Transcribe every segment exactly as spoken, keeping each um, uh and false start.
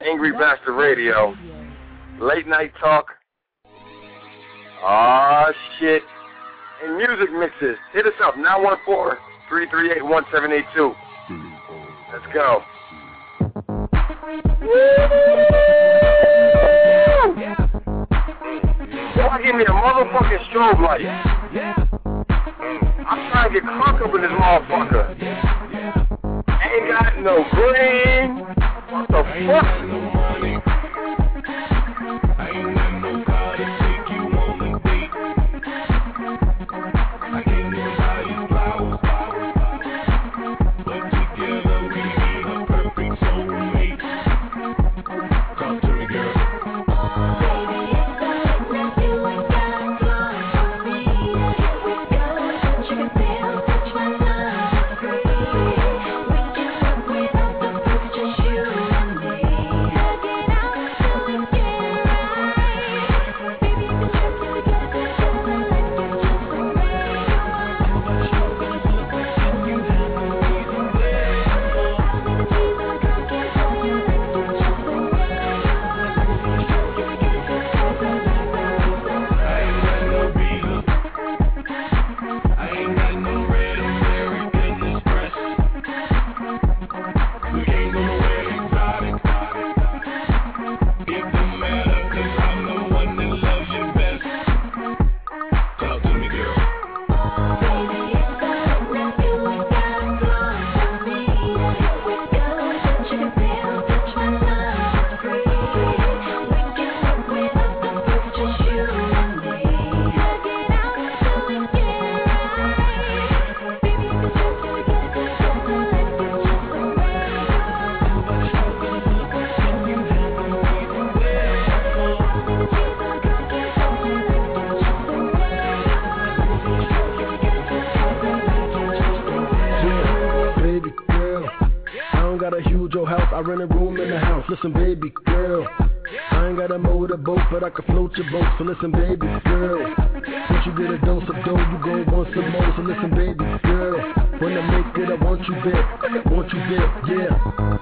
Angry Bastard Radio. Late night talk. Ah, shit. And music mixes. Hit us up, nine one four, three three eight, one seven eight two. Let's go. Y'all give me a motherfucking strobe light. I'm trying to get crunk up in this motherfucker. Ain't got no green. What the fuck? Listen, baby girl, I ain't got a motorboat, but I can float your boat. So listen, baby girl, once you get a dose of dough, you gon' want some more. So listen, baby girl, when I make it, I want you there, want you there, yeah.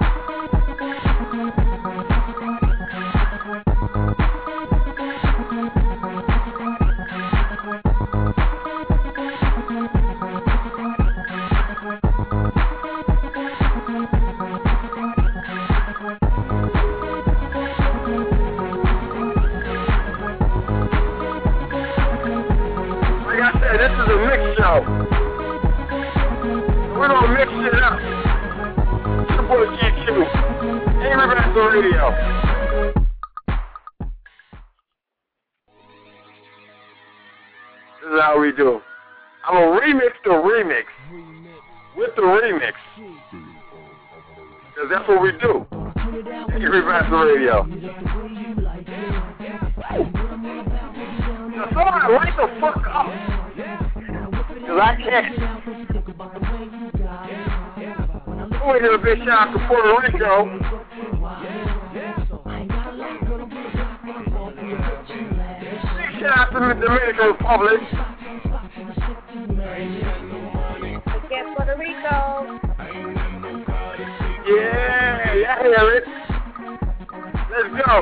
Radio. This is how we do. I'm gonna remix the remix with the remix. Because that's what we do. Angry Bastard Radio. Now somebody light the fuck up. Because I can't. I want to give a big shout out to Puerto Rico. Shout out to the Dominican Republic. Get Puerto Rico. Yeah, yeah, I hear it. Let's go.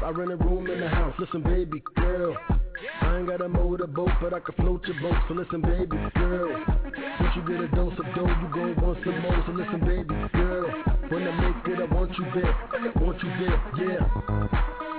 I rent a room in the house. Listen, baby girl, I ain't got a motorboat, but I can float your boat. So listen, baby girl, once you get a dose of dough, you gon' want some more. So listen, baby girl, when I make it, I want you there, I want you there, yeah.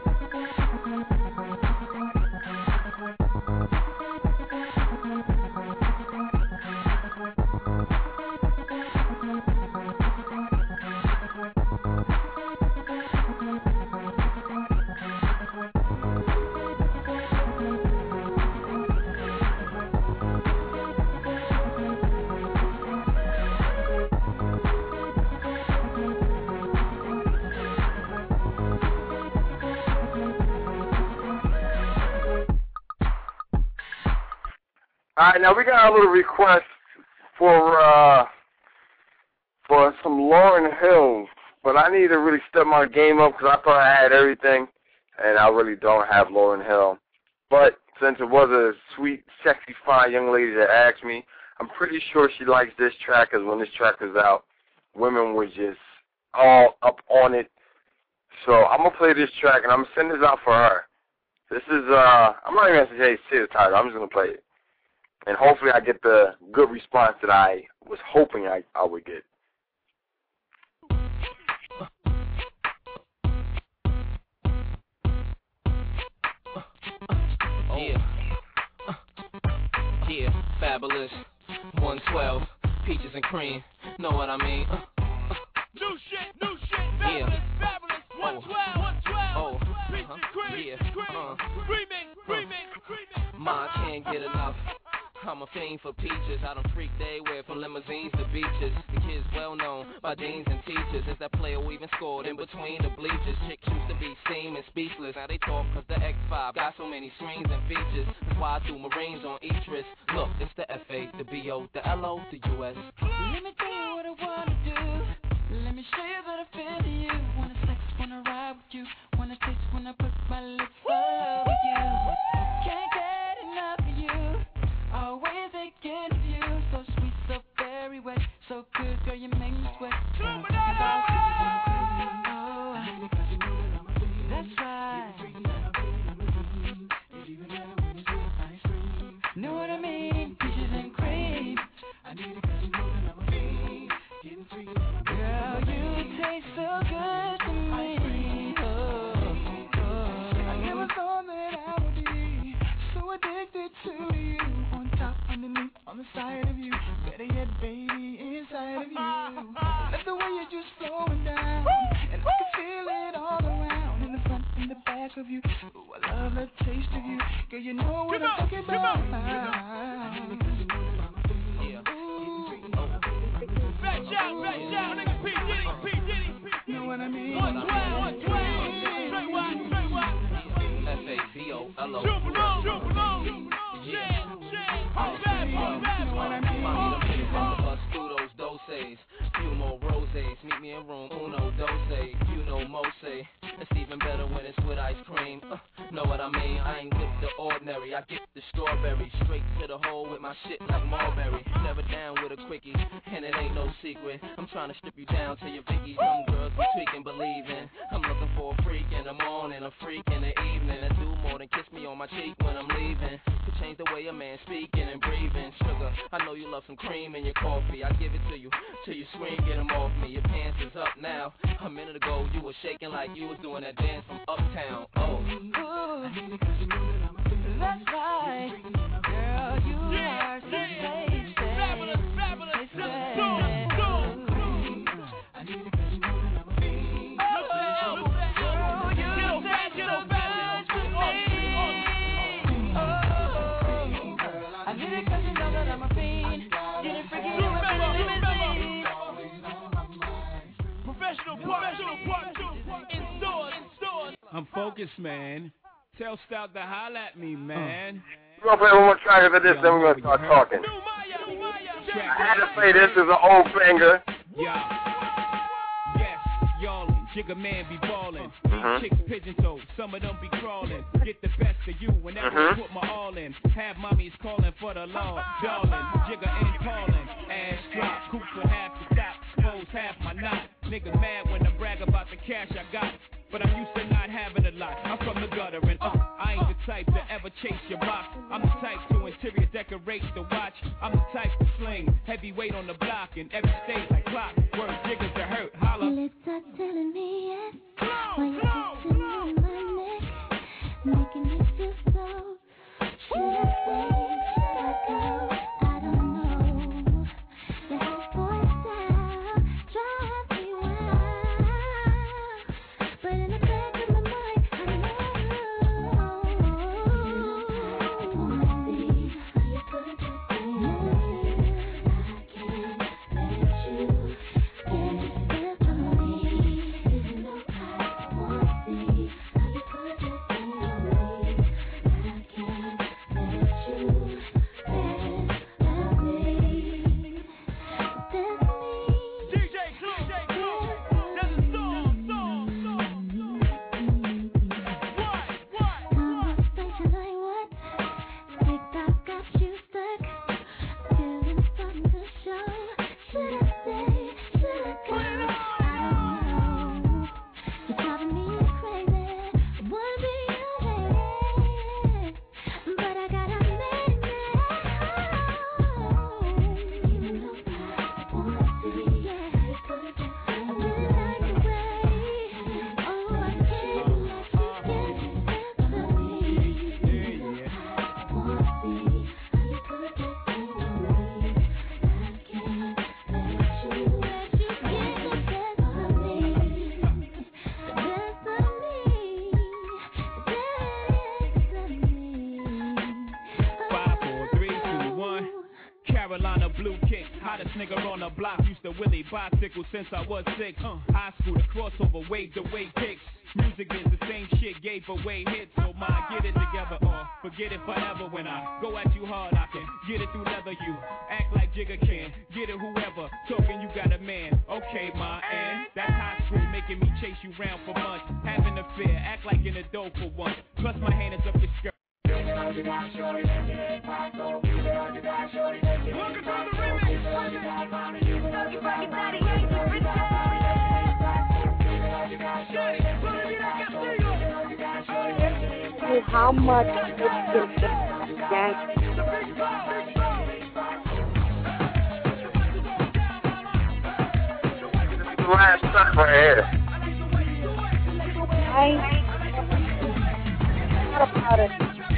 All right, now we got a little request for uh, for some Lauryn Hill, but I need to really step my game up because I thought I had everything, and I really don't have Lauryn Hill. But since it was a sweet, sexy, fine young lady that asked me, I'm pretty sure she likes this track because when this track was out, women were just all up on it. So I'm going to play this track, and I'm going to send this out for her. This is, uh, I'm not even going to say the title. I'm just going to play it. And hopefully I get the good response that I was hoping I, I would get. Yeah. Yeah, fabulous. one twelve, peaches and cream. Know what I mean? Uh, uh. New shit, new shit, fabulous, yeah. fabulous. one twelve, one twelve. Oh, peaches uh-huh. and cream, Yeah. cream, Uh, creaming, creaming, creaming. Ma can't get enough. I'm a fiend for peaches. I done freaked everywhere from limousines to beaches. The kids well known by deans and teachers. As that player we even scored in between the bleachers. Chicks used to be steam and speechless. Now they talk cause the X five got so many screens and features. That's why I do Marines on each wrist. Look, it's the F A, the B O, the L O, the U S. Let me tell you what I wanna do. Let me show you that I feel you. Wanna sex, wanna ride with you. Wanna taste when I put my lips all over you. Can't get enough of you. Always thinking of you. So sweet, so very wet. So good, girl, you make me sweat. Oh, that's right. Know what I mean? Peaches and cream. Girl, you taste so good to me. Oh, oh. I never thought that I would be so addicted to you. On top, underneath, on the side of you. Better yet, baby, inside of you. That's the way you're just flowing down. And I can feel it all around. In the front, in the back of you. Ooh, I love the taste of you. Girl, you know what I'm talking about. Back shot, back shot, nigga P. Diddy, P. Diddy, P. Know what I mean? one twelve, one twelve. Straight wide, straight wide. F A B O L O. Super low, super low. Shit, shit. Pop back, pop back. Mommy, the pretty from the bus, through those doses. Few more roses, meet me in room uno doce. You know Mose, it's even better when it's with ice cream. Uh, know what I mean? I ain't with the ordinary, I get the strawberry. Straight to the hole with my shit like Marbury. Never down with a quickie, and it ain't no secret. I'm trying to strip you down to your Vicky. Some girls be tweaking, believing. I'm looking for a freak in the morning, a freak in the evening. And do more than kiss me on my cheek when I'm leaving. To change the way a man speaking and breathing. Sugar, I know you love some cream in your coffee. I give it to you till you scream, get them off me. Your pants is up now. A minute ago you were shaking like you was doing that dance from Uptown. Oh, ooh, that's right. Girl, you Yeah, are so yeah. tasty. Fabulous, fabulous. Tasty. Let's go, let's go. I'm focused, man. Tell Stout to holler at me, man. We're going to play one more track after this, then we're going to start talking. I had to say this is an old banger. Yeah. Yes, y'allin', Jigga man be ballin'. Mm-hmm. Chicks pigeon toed, some of them be crawlin'. Get the best of you whenever Mm-hmm. I put my all in. Have mommies callin' for the law, darling. Jigga ain't callin'. Ass drop, coops for half the stop, pose half my knot. Niggas mad when I brag about the cash I got. But I'm used to not having a lot. I'm from wait on the block in every state like clock. Word jiggers to hurt, holla. Lips are telling me yes, while you're kissing on my neck, making me feel so. Should I stay? Should I go? I don't know. That voice out drives me wild, but in the back of my mind, I know. Wanna see how you put it together. I can't let you get from me. Even though I wanna see how you put it together. I can't let you get from me. That's me. D J Clue, D J Clue, that's a song, song, song. What, what? Conversation like what? TikTok got you stuck. Feeling something to show. Should I stay? Should I go? I don't know. You're driving me crazy. I wanna be your lady, but I gotta make it home. Even though I wanna see, yeah, I really like the way. Oh, I can't let you get from me. Even though I wanna see how you put it together. I can't let you let you get the best of me, the best of me, the best of me. Five, four, three, two, one. Carolina blue kick, hottest nigga on the block. Used to Willie bicycle since I was six. Uh, high school, the crossover, wave to wave kicks. Music is the same shit, gave away hits. So my get it together or forget it forever. When I go at you hard, I can get it through leather. You act like Jigga can, get it whoever. Talking you got a man, okay, my and that's high school, making me chase you round for months. Having a fear, act like in a dope for once. Plus my hand is up your skirt. Welcome to the How much is this gang? Last stuff right here. I thought about it.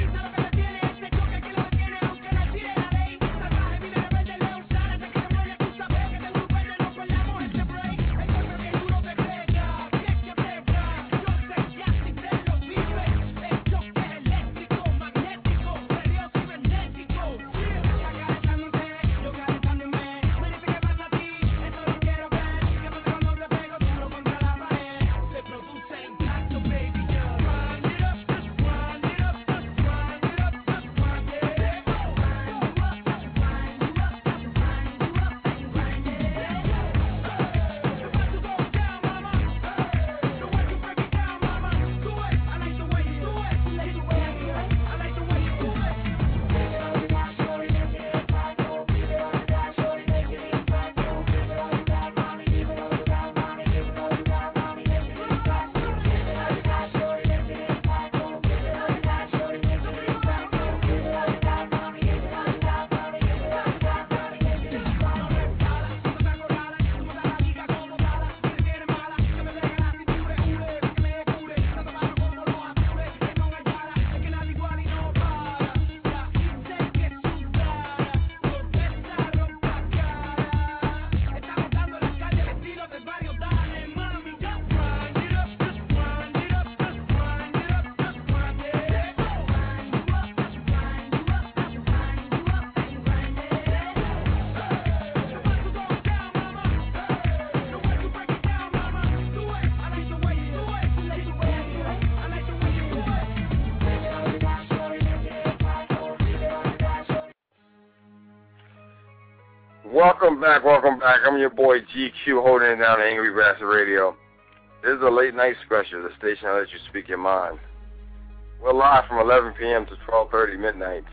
Welcome back, welcome back. I'm your boy G Q, holding it down on Angry Bastard Radio. This is a late night special, the station that lets you speak your mind. We're live from eleven p.m. to twelve thirty midnight.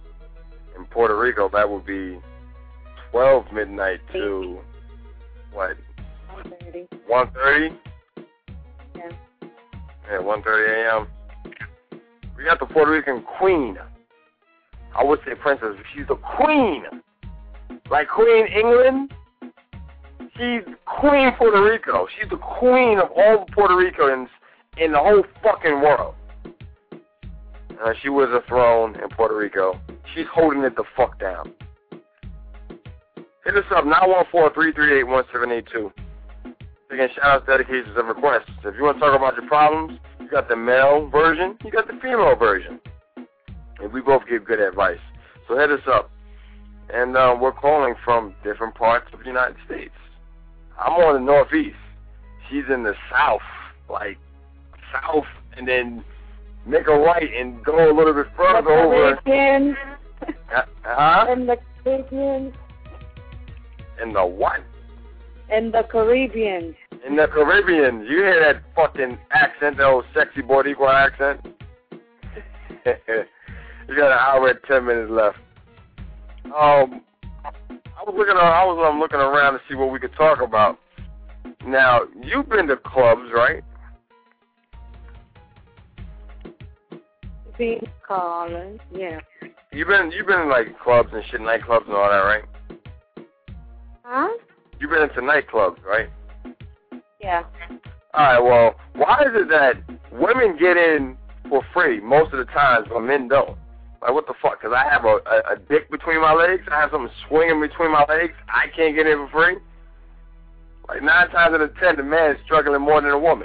In Puerto Rico, that would be twelve midnight to, what, one thirty. one thirty? Yeah. Yeah, one thirty a.m. We got the Puerto Rican queen. I would say princess, but she's the queen Like Queen England, she's Queen Puerto Rico. She's the queen of all the Puerto Ricans in the whole fucking world. Uh, she was a throne in Puerto Rico. She's holding it the fuck down. Hit us up, nine one four, three three eight, one seven eight two. Again, shout-outs, dedications, and requests. If you want to talk about your problems, you got the male version, you got the female version. And we both give good advice. So hit us up. And uh, we're calling from different parts of the United States. I'm on the northeast. She's in the south, like south, and then make a right and go a little bit further the over. Caribbean. Uh, huh? In the Caribbean. In the what? In the Caribbean. In the Caribbean. You hear that fucking accent, that old sexy Boricua accent? You got an hour and ten minutes left. Um, I was looking. I was um, looking around to see what we could talk about. Now, you've been to clubs, right? Being calling, yeah. You've been. You've been in like clubs and shit, nightclubs and all that, right? Huh? You've been into nightclubs, right? Yeah. All right. Well, why is it that women get in for free most of the times, but men don't? Like, what the fuck? Because I have a, a, a dick between my legs. I have something swinging between my legs. I can't get in for free. Like, nine times out of ten, the man is struggling more than a woman.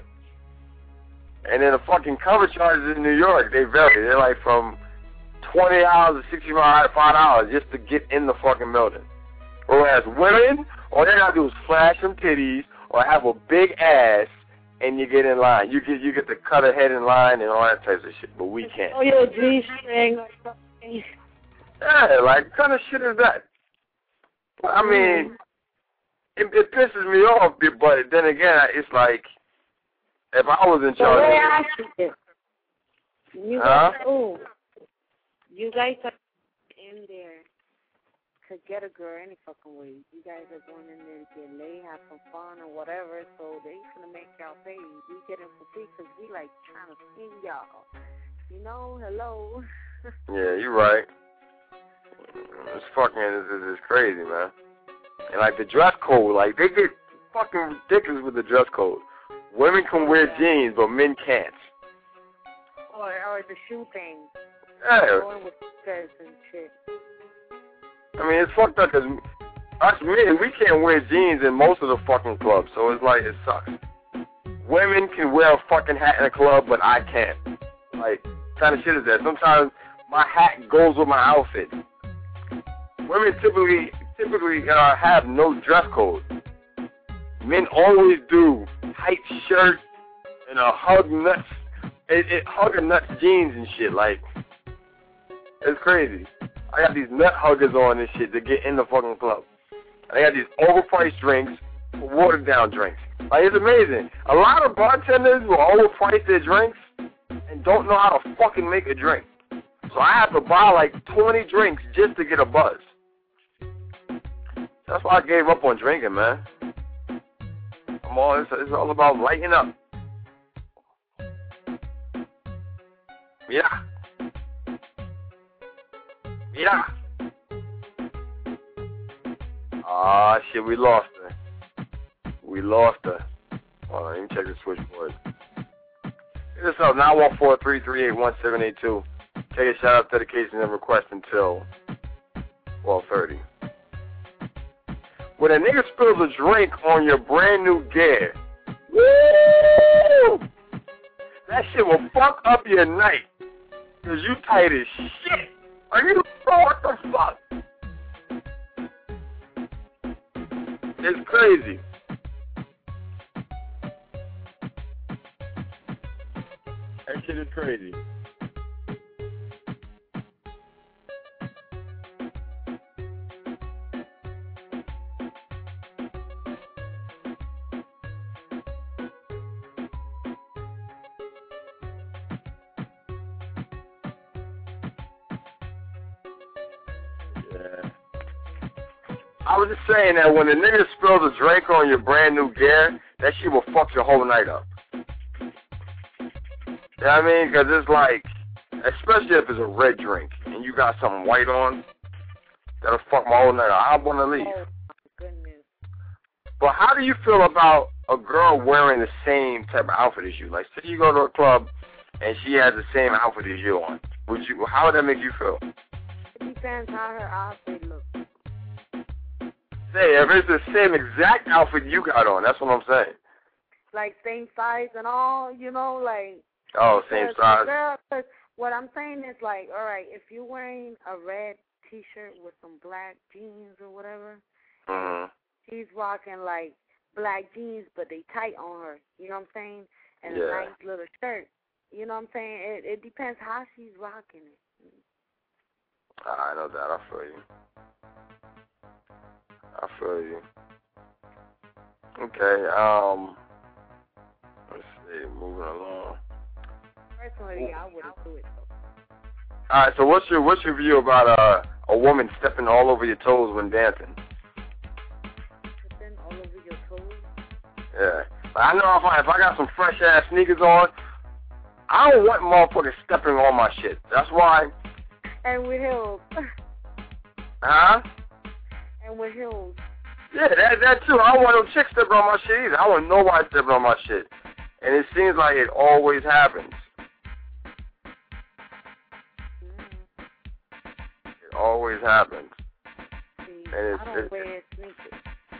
And then the fucking cover charges in New York, they vary. They're like from twenty dollars to sixty-five dollars just to get in the fucking building. Whereas women, all they gotta do is flash some titties or have a big ass, and you get in line. You get you get to cut a head in line and all that types of shit, but we can't. Oh, your G-string or something. Yeah, like, what kind of shit is that? I mean, it, it pisses me off, but then again, it's like, if I was in So charge let me of ask you this. You Huh? guys, oh, you guys are in there to get a girl any fucking way. You guys are going in there to get laid, have some fun or whatever, so they gonna make y'all pay. We get in for free because we like trying to see y'all. You know, hello. Yeah, you're right. It's fucking, it's, it's crazy, man. And like the dress code, like they get fucking ridiculous with the dress code. Women can wear jeans, but men can't. Or or the shoe thing. Yeah. Going with skirts and shit. I mean, it's fucked up because us men, we can't wear jeans in most of the fucking clubs, so it's like, it sucks. Women can wear a fucking hat in a club, but I can't. Like, what kind of shit is that? Sometimes my hat goes with my outfit. Women typically typically uh, have no dress code. Men always do tight shirt and a hug nuts, it, it hugger nuts jeans and shit. Like, it's crazy. I got these nut huggers on and shit to get in the fucking club. I got these overpriced drinks, watered down drinks. Like, it's amazing. A lot of bartenders will overprice their drinks and don't know how to fucking make a drink. So I have to buy like twenty drinks just to get a buzz. That's why I gave up on drinking, man. I'm all, it's, it's all about lighting up. Yeah. Yeah. Ah, shit, we lost her. We lost her. Hold on, let me check the switchboard. Hit us up, nine one four, three three eight, one seven eight two. Take a shout-out, dedication, and request until twelve thirty. When a nigga spills a drink on your brand new gear, woo! That shit will fuck up your night. Cause you tight as shit. Are you, what the fuck? It's crazy. That shit is crazy. I was just saying that when a nigga spills a drink on your brand new gear, that shit will fuck your whole night up. You know what I mean? Because it's like, especially if it's a red drink and you got something white on, That'll fuck my whole night. I want to leave. Oh, my goodness. But how do you feel about a girl wearing the same type of outfit as you? Like, say you go to a club and she has the same outfit as you on. Would you? How would that make you feel? It depends how her outfit looks. Say, if it's the same exact outfit you got on, that's what I'm saying. Like, same size and all, you know, like. Oh, same size. Girl, what I'm saying is, like, all right, if you're wearing a red T-shirt with some black jeans or whatever, mm-hmm. she's rocking, like, black jeans, but they tight on her, you know what I'm saying? And yeah. a nice little shirt, you know what I'm saying? It, it depends how she's rocking it. I know that. I feel you. I feel you. Okay, um, let's see, moving along. Personally, I wouldn't do it, though. All right, so what's your what's your view about uh, a woman stepping all over your toes when dancing? Stepping all over your toes? Yeah. But I know if I, if I got some fresh-ass sneakers on, I don't want motherfuckers stepping on my shit. That's why. And with heels. Huh? And with heels. Yeah, that that too. I don't want no chicks stepping on my shit either. I want nobody stepping on my shit. And it seems like it always happens. It always happens. See, and it's, I don't it's, wear sneakers.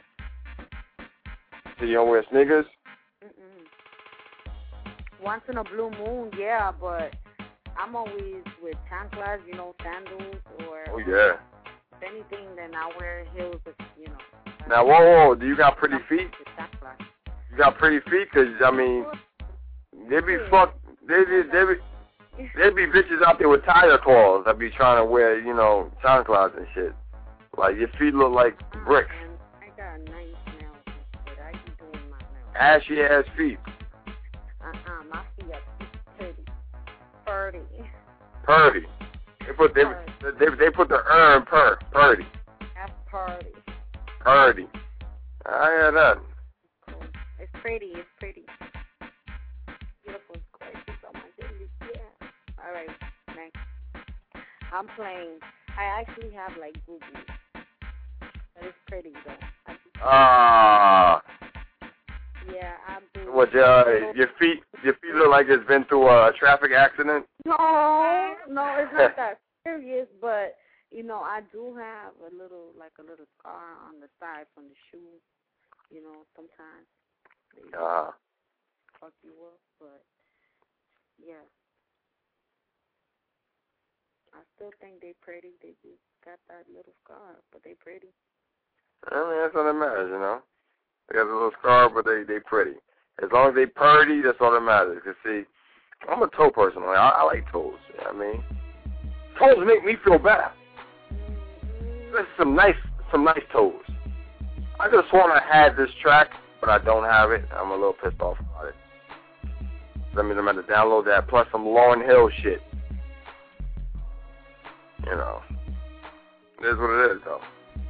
So you don't wear sneakers? Mm-mm. Once in a blue moon, yeah, but I'm always with chanclas, you know, sandals, or oh yeah. If anything, then I wear heels, you know. Now, whoa, whoa, do you got pretty feet? You got pretty feet? Because, I mean, they be fuck, they be, they be, they be bitches out there with tire claws that be trying to wear, you know, chanclas and shit. Like, your feet look like bricks. I got nice nails, but I be doing my nails. Ashy ass feet. Uh-uh, my feet are pretty. Purdy. Purdy. They put they, they they put the er in pur. Purdy. That's purdy. Purdy. I hear that. Cool. It's pretty. It's pretty. Beautiful, gorgeous. Oh my goodness, yeah. All right, next. I'm playing. I actually have like Google, but it's pretty though. Ah. Uh, yeah, I'm doing. What? Uh, your feet? Your feet look like it's been through a traffic accident? No, no, it's not that serious. But you know, I do have a little, like a little scar on the side from the shoe. You know, sometimes they uh. fuck you up, but yeah. I still think they pretty. They just got that little scar, but they pretty. I mean, that's all that matters, you know. They got a little scar, but they they pretty. As long as they purdy, that's all that matters. Cause see, I'm a toe person. Like, I, I like toes. You know what I mean, toes make me feel better. There's some nice some nice toes. I just want to have this track, but I don't have it. I'm a little pissed off about it. That means I'm going to download that plus some Lauryn Hill shit. You know, it is what it is, though.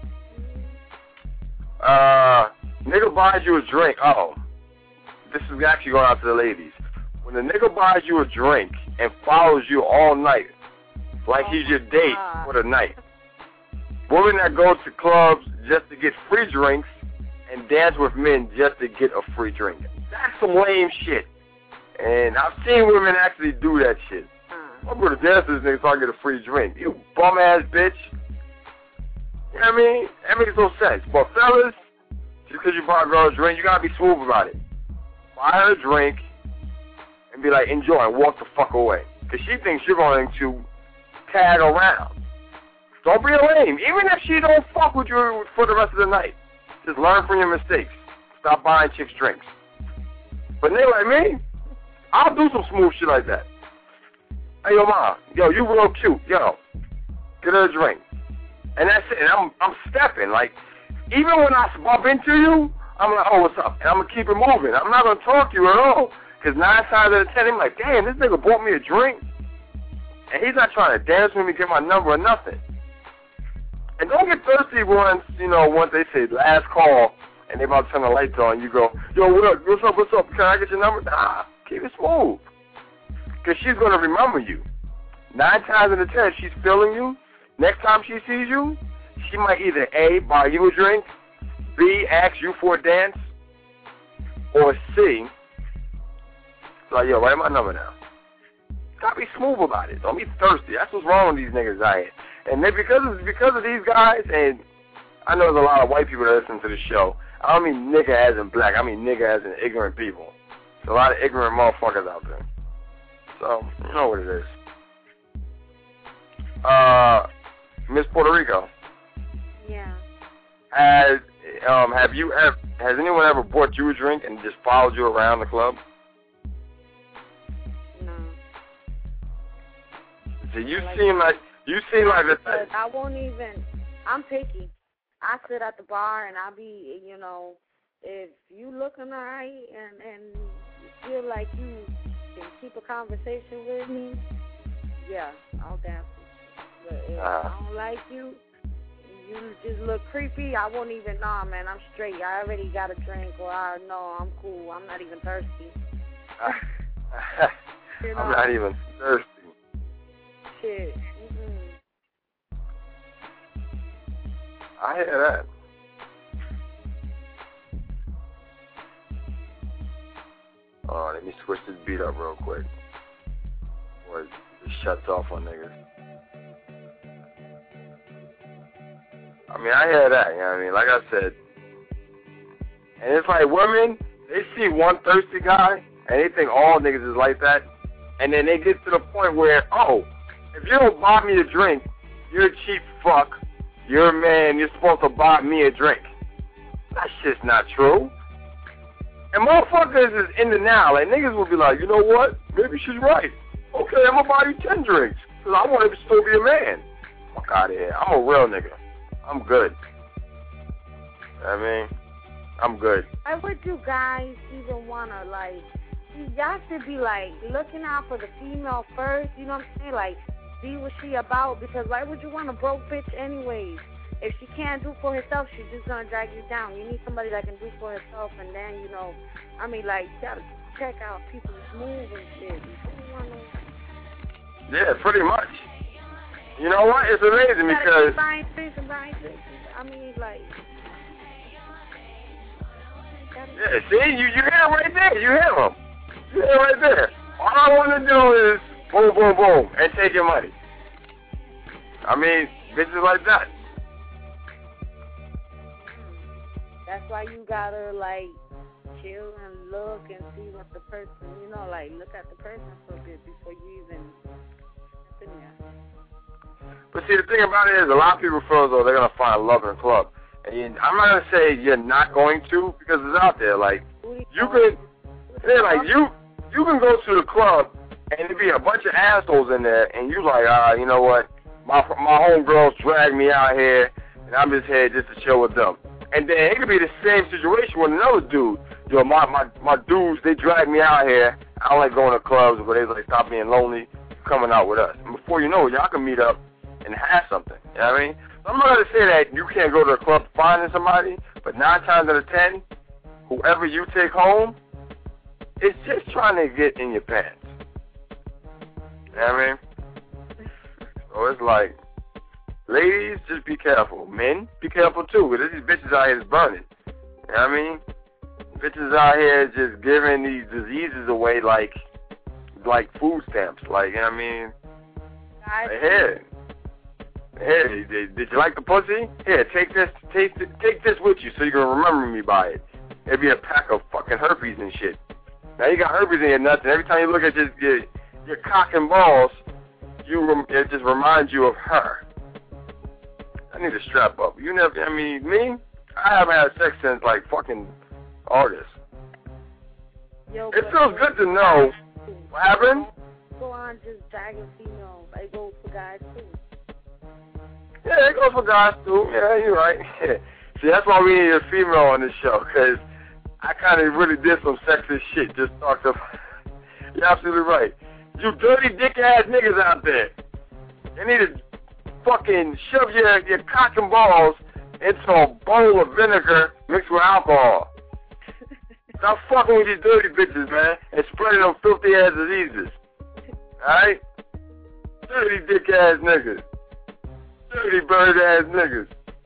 Uh, nigga buys you a drink. Oh, this is actually going out to the ladies. When the nigga buys you a drink and follows you all night, like oh he's your date God. for the night. Women that go to clubs just to get free drinks and dance with men just to get a free drink. That's some lame shit. And I've seen women actually do that shit. I'm going to dance with this nigga so I get a free drink. You bum-ass bitch. You know what I mean? That makes no sense. But fellas, just because you buy a girl a drink, you got to be smooth about it. Buy her a drink and be like, enjoy, and walk the fuck away. Because she thinks you're going to tag around. Don't be a lame. Even if she don't fuck with you for the rest of the night, just learn from your mistakes. Stop buying chicks drinks. But nigga like me, I'll do some smooth shit like that. Hey, yo, mom, yo, you real cute. Yo, get her a drink. And that's it. And I'm I'm stepping. Like, even when I bump into you, I'm like, oh, what's up? And I'm going to keep it moving. I'm not going to talk to you at all. Because nine times out of ten, I'm like, damn, this nigga bought me a drink. And he's not trying to dance with me, get my number or nothing. And don't get thirsty once, you know, once they say last call and they about to turn the lights on. You go, yo, what up? What's up? What's up? Can I get your number? Nah, keep it smooth. Because she's going to remember you. Nine times out of ten, she's feeling you. Next time she sees you, she might either A, buy you a drink, B, ask you for a dance, or C, like, yo, write my number down. Gotta be smooth about it. Don't be thirsty. That's what's wrong with these niggas out here. And then because of, because of these guys, and I know there's a lot of white people that listen to the show. I don't mean nigga as in black. I mean nigga as in ignorant people. There's a lot of ignorant motherfuckers out there. So, you know what it is. Uh, Miss Puerto Rico. Yeah. Has um have you ever has anyone ever bought you a drink and just followed you around the club? No. So you like seem like you seem like the But I won't even. I'm picky. I sit at the bar and I'll be, you know, if you looking alright and and you feel like you can keep a conversation with me, yeah, I'll dance with you. But if uh, I don't like you, you just look creepy, I won't even, nah, man, I'm straight. I already got a drink, or I know I'm cool. I'm not even thirsty. you know? I'm not even thirsty. Shit. Mm-mm. I hear that. Oh, let me switch this beat up real quick. Or it shuts off on niggas. I mean, I hear that, you know what I mean? Like I said. And it's like women, they see one thirsty guy, and they think all niggas is like that. And then they get to the point where, oh, if you don't buy me a drink, you're a cheap fuck. You're a man, you're supposed to buy me a drink. That shit's not true. And motherfuckers is in the now, and niggas will be like, you know what? Maybe she's right. Okay, I'm gonna buy you ten drinks, because I want to still be a man. Fuck out of here. I'm a real nigga. I'm good. You know what I mean? I'm good. Why would you guys even want to, like, y'all should be, like, looking out for the female first, you know what I'm saying? Like, see what she about, because why would you want a broke bitch anyways? If she can't do for herself, she's just going to drag you down. You need somebody that can do for herself, and then, you know, I mean, like, you got to check out people's moves and shit. You don't want to... Yeah, pretty much. You know what? It's amazing you because... keep buying drinks and buying drinks. I mean, like... Yeah, see? You, you hear him right there. You hear him. You hear him right there. All I want to do is boom, boom, boom, and take your money. I mean, bitches like that. That's why you gotta, like, chill and look and see what the person, you know, like, look at the person for a bit before you even step in there. But see, the thing about it is, a lot of people feel as though they're going to find love in a club. And you, I'm not going to say you're not going to, because it's out there. Like, you can, yeah, like, you, you can go to the club, and there be a bunch of assholes in there, and you like, ah, you know what, my my homegirls drag me out here, and I'm just here just to chill with them. And then it could be the same situation with another dude. Yo, my, my, my dudes, they drag me out here. I don't like going to clubs, but they like, stop being lonely, coming out with us. And before you know it, y'all can meet up and have something. You know what I mean? So I'm not going to say that you can't go to a club finding somebody, but nine times out of ten, whoever you take home, it's just trying to get in your pants. You know what I mean? So it's like, ladies, just be careful. Men, be careful too, because these bitches out here is burning. You know what I mean? Bitches out here just giving these diseases away like like food stamps. Like, you know what I mean? Like, here. Here, did, did you like the pussy? Here, take this, take, take this with you so you can remember me by it. It'd be a pack of fucking herpes and shit. Now you got herpes in your nuts, and every time you look at your, your, your cock and balls, you rem- it just reminds you of her. I need to strap up. You never, I mean, me? I haven't had sex since, like, fucking August. Yo, it feels good to know what happened. Go on, just dragging females. It goes for guys, too. Yeah, it goes for guys, too. Yeah, you're right. See, that's why we need a female on this show, because I kind of really did some sexist shit. Just talked about. You're absolutely right. You dirty dick-ass niggas out there. You need to fucking shove your, your cock and balls into a bowl of vinegar mixed with alcohol. Stop fucking with these dirty bitches, man, and spreading them filthy-ass diseases. Alright? Dirty dick-ass niggas. Dirty bird-ass niggas.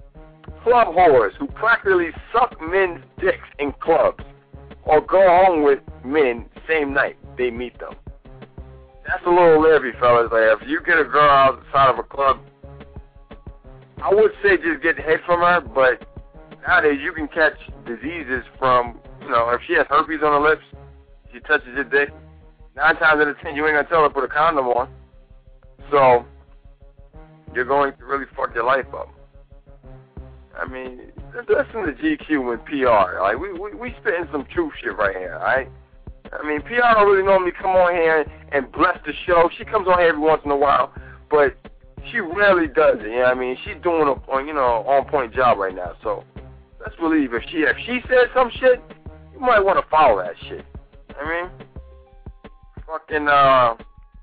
club whores who practically suck men's dicks in clubs or go home with men same night they meet them. That's a little leery, fellas. Like, if you get a girl outside of a club, I would say just get hit from her, but nowadays you can catch diseases from, you know, if she has herpes on her lips, she touches your dick, nine times out of ten you ain't going to tell her to put a condom on. So, you're going to really fuck your life up. I mean, listen to G Q and P R. Like, we, we, we spitting some truth shit right here, all right? I mean, P R don't really normally come on here and bless the show. She comes on here every once in a while, but she rarely does it. You know what I mean? She's doing a, you know, on-point job right now. So let's believe if she if she says some shit, you might want to follow that shit. I mean, fucking uh,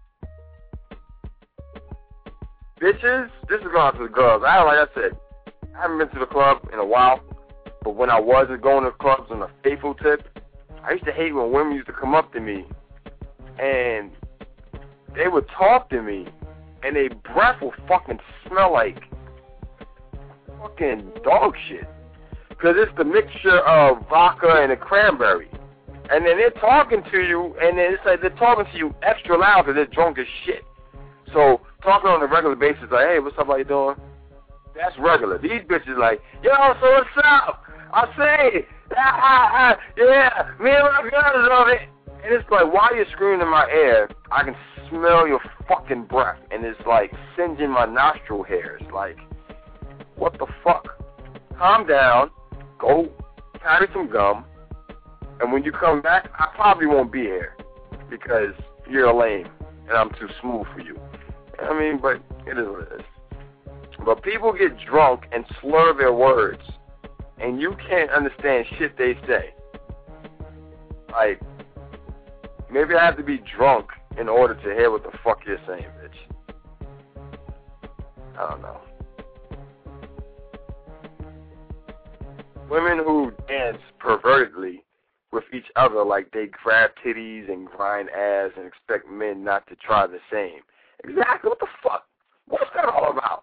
bitches. This is going out to the girls. I like I said, I haven't been to the club in a while, but when I was going to clubs on a faithful tip, I used to hate when women used to come up to me and they would talk to me and their breath would fucking smell like fucking dog shit. Because it's the mixture of vodka and a cranberry. And then they're talking to you, and then it's like they're talking to you extra loud because they're drunk as shit. So talking on a regular basis, like, hey, what's up, how you doing? That's regular. These bitches like, yo, so what's up? I say, ah, ah, ah, yeah, me and my girls love it. And it's like, while you're screaming in my ear, I can smell your fucking breath, and it's like singeing my nostril hairs. Like, what the fuck? Calm down, go carry some gum, and when you come back, I probably won't be here because you're lame and I'm too smooth for you. I mean, but it is what it is. But people get drunk and slur their words, and you can't understand shit they say. Like, maybe I have to be drunk in order to hear what the fuck you're saying, bitch. I don't know. Women who dance pervertedly with each other like they grab titties and grind ass and expect men not to try the same. Exactly. What the fuck? What's that all about?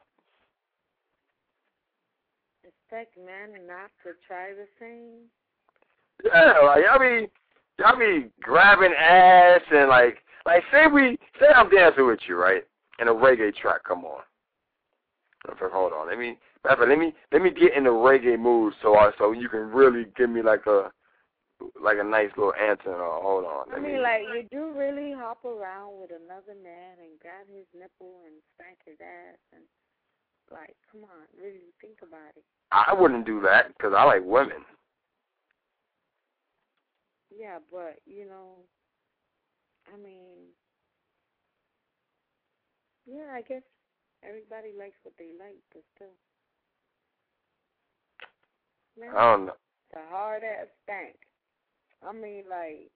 Expect men not to try the same? Yeah, like, y'all be, y'all be grabbing ass and like, like say we, say I'm dancing with you, right? And a reggae track come on. Hold on, let me, let me, let me get in the reggae mood so I, so you can really give me like a, like a nice little answer. Uh, hold on. I mean, me, like, you do really hop around with another man and grab his nipple and spank his ass and, like, come on, really think about it. I wouldn't do that because I like women. Yeah, but, you know, I mean, yeah, I guess everybody likes what they like, but still. Man, I don't know. It's a hard-ass spank. I mean, like,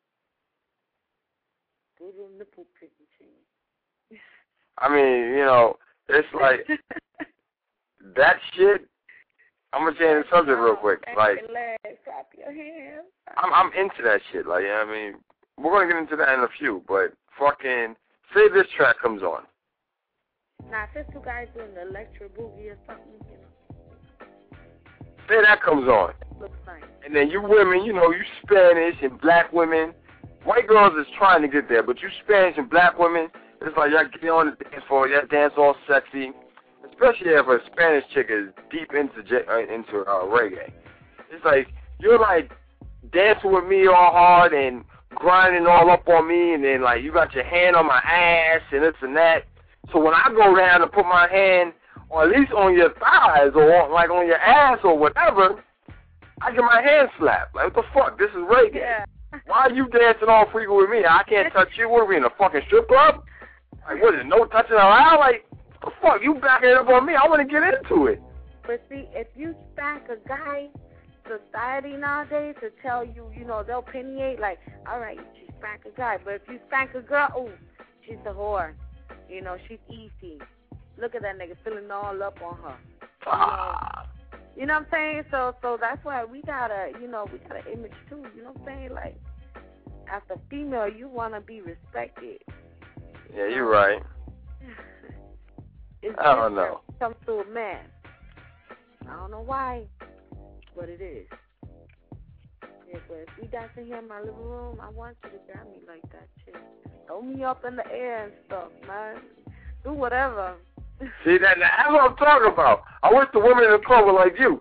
little nipple pinching. I mean, you know, it's like, that shit, I'm going to change the subject real quick. Like, clap your hands. I'm, I'm into that shit. Like, I mean, we're going to get into that in a few, but fucking, say this track comes on. Now, if there's two guys doing the electro boogie or something, you know. Say that comes on. Looks nice. And then you women, you know, you Spanish and black women. White girls is trying to get there, but you Spanish and black women, it's like y'all get on the dance floor, y'all dance all sexy. Especially if a Spanish chick is deep into uh, into uh, reggae. It's like, you're like dancing with me all hard and grinding all up on me, and then like you got your hand on my ass and this and that. So when I go down and put my hand, or at least on your thighs, or on, like on your ass or whatever, I get my hand slapped. Like, what the fuck? This is reggae. Yeah. Why are you dancing all freaky with me? I can't touch you. What are we, in a fucking strip club? Like, what is it, no touching allowed? Like, what the fuck? You backing it up on me. I want to get into it. But see, if you spank a guy, society nowadays to tell you, you know, they'll opinionate, like, all right, you spank a guy. But if you spank a girl, ooh, she's a whore. You know, she's easy. Look at that nigga feeling all up on her. Ah. You know what I'm saying? So so that's why we gotta, you know, we got an image too. You know what I'm saying? Like, as a female, you want to be respected. Yeah, you're right. It's I don't know. Comes to a man. I don't know why, but it is. Yeah, but if we dancing here in my living room, I want you to grab me like that shit. Throw me up in the air and stuff, man. Do whatever. See, that, that's what I'm talking about. I wish the women in the club were like you.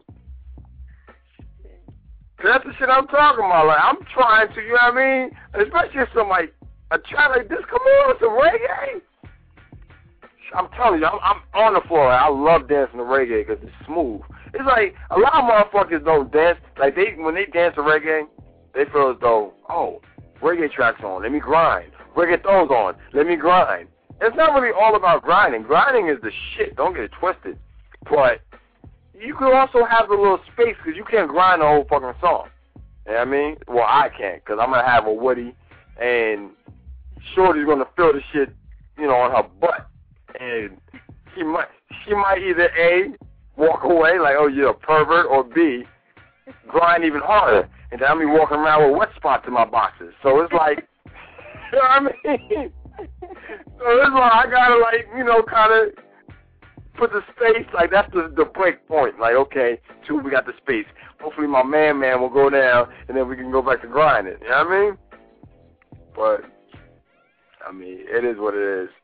Cause that's the shit I'm talking about. Like, I'm trying to, you know what I mean? Especially if some, like, a track like this, come on, some reggae. I'm telling you, I'm, I'm on the floor. I love dancing to reggae because it's smooth. It's like, a lot of motherfuckers don't dance. Like, they when they dance to reggae, they feel as though, oh, reggae track's on, let me grind. Reggaeton's on, let me grind. It's not really all about grinding. Grinding is the shit. Don't get it twisted. But you can also have a little space because you can't grind the whole fucking song. You know what I mean? Well, I can't because I'm going to have a Woody and Shorty's going to feel the shit, you know, on her butt. And she might, she might either A, walk away like, oh, you're a pervert, or B, grind even harder. And then I'll be walking around with wet spots in my boxes. So it's like, you know what I mean? So it's like, I got to, like, you know, kind of put the space, like, that's the, the break point. Like, okay, two, we got the space. Hopefully my man-man will go down, and then we can go back to grinding. You know what I mean? But, I mean, it is what it is.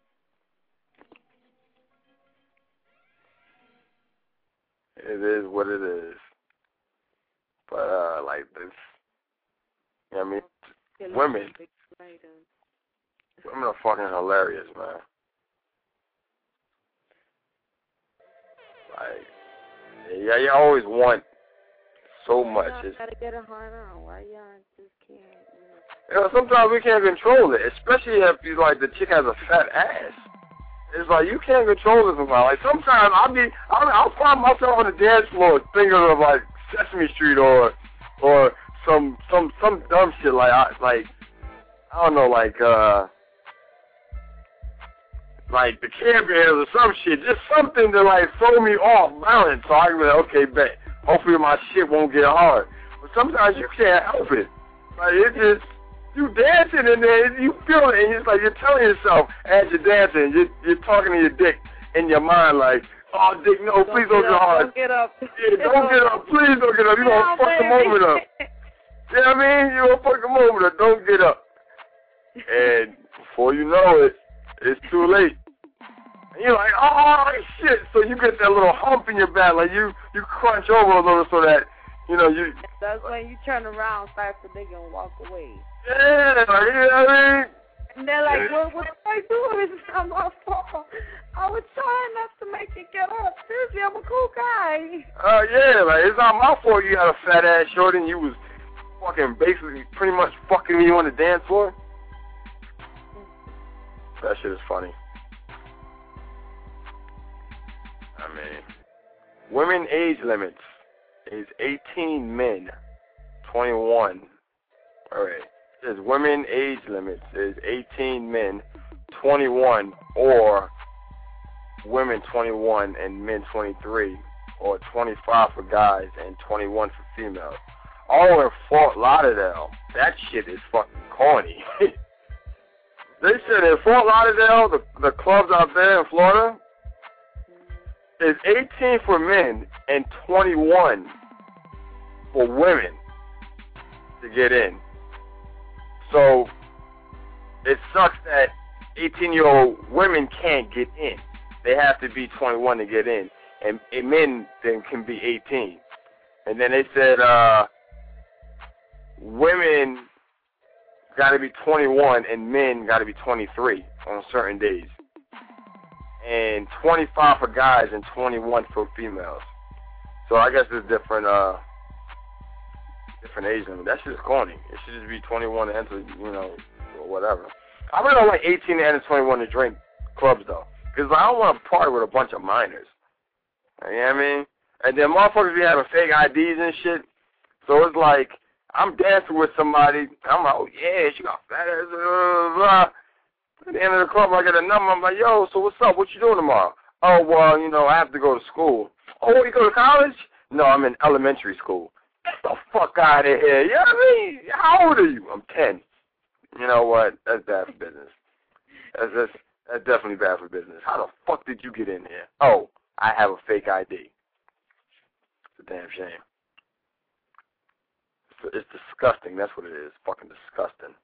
It is what it is. But, uh, like this, you know what I mean? Women. Women are fucking hilarious, man. Like, yeah, you always want so much. Y'all gotta get it hard on. Why y'all just can't? You know, sometimes we can't control it, especially if you like the chick has a fat ass. It's like you can't control it sometimes. Like sometimes I'll be, I'll, I'll find myself on the dance floor thinking of like Sesame Street or, or some some some dumb shit like I like I don't know like uh like the Care Bears or some shit, just something to like throw me off balance. So I can be like, okay, bet. Hopefully my shit won't get hard. But sometimes you can't help it. Like it just. You dancing in there, you feel it, and it's like you're telling yourself as you're dancing, you're, you're talking to your dick in your mind like, oh, dick, no, don't please don't get hard. Don't get up. Yeah, don't get up. Please don't get up. You're going to fuck the moment up. You know what I mean? You're going to fuck the moment up. Don't get up. And before you know it, it's too late. And you're like, oh, shit. So you get that little hump in your back. Like you, you crunch over a little so that, you know, you. That's when you turn around, start to dig and walk away. Yeah, like, you know what I mean? And they're like, what, what am I doing? It's not my fault. I was trying not to make you get up. Seriously, I'm a cool guy. Oh, uh, yeah, like, it's not my fault you had a fat ass shorty and you was fucking basically pretty much fucking me on the dance floor. That shit is funny. I mean, women age limits is eighteen men, twenty-one. All right. It says women age limits is eighteen men, twenty-one, or women twenty-one and men twenty-three, or twenty-five for guys and twenty-one for females. All in Fort Lauderdale. That shit is fucking corny. They said in Fort Lauderdale, the, the clubs out there in Florida, is eighteen for men and twenty-one for women to get in. So it sucks that eighteen-year-old women can't get in. They have to be twenty-one to get in, and, and men then can be eighteen. And then they said uh, women got to be twenty-one and men got to be twenty-three on certain days. And twenty-five for guys and twenty-one for females. So I guess it's different uh, different age limit. That shit is corny. It should just be twenty-one to enter, you know, or whatever. I really don't like eighteen to enter, twenty-one to drink clubs, though. Because I don't want to party with a bunch of minors. You know what I mean? And then motherfuckers be having fake I Ds and shit. So it's like, I'm dancing with somebody. I'm like, oh, yeah, she got fat ass, blah, blah. At the end of the club, I get a number. I'm like, yo, so what's up? What you doing tomorrow? Oh, well, you know, I have to go to school. Oh, you go to college? No, I'm in elementary school. Get the fuck out of here. You know what I mean? How old are you? I'm ten. You know what? That's bad for business. That's, that's, that's definitely bad for business. How the fuck did you get in here? Oh, I have a fake I D. a damn shame. It's, it's disgusting. That's what it is. Fucking disgusting.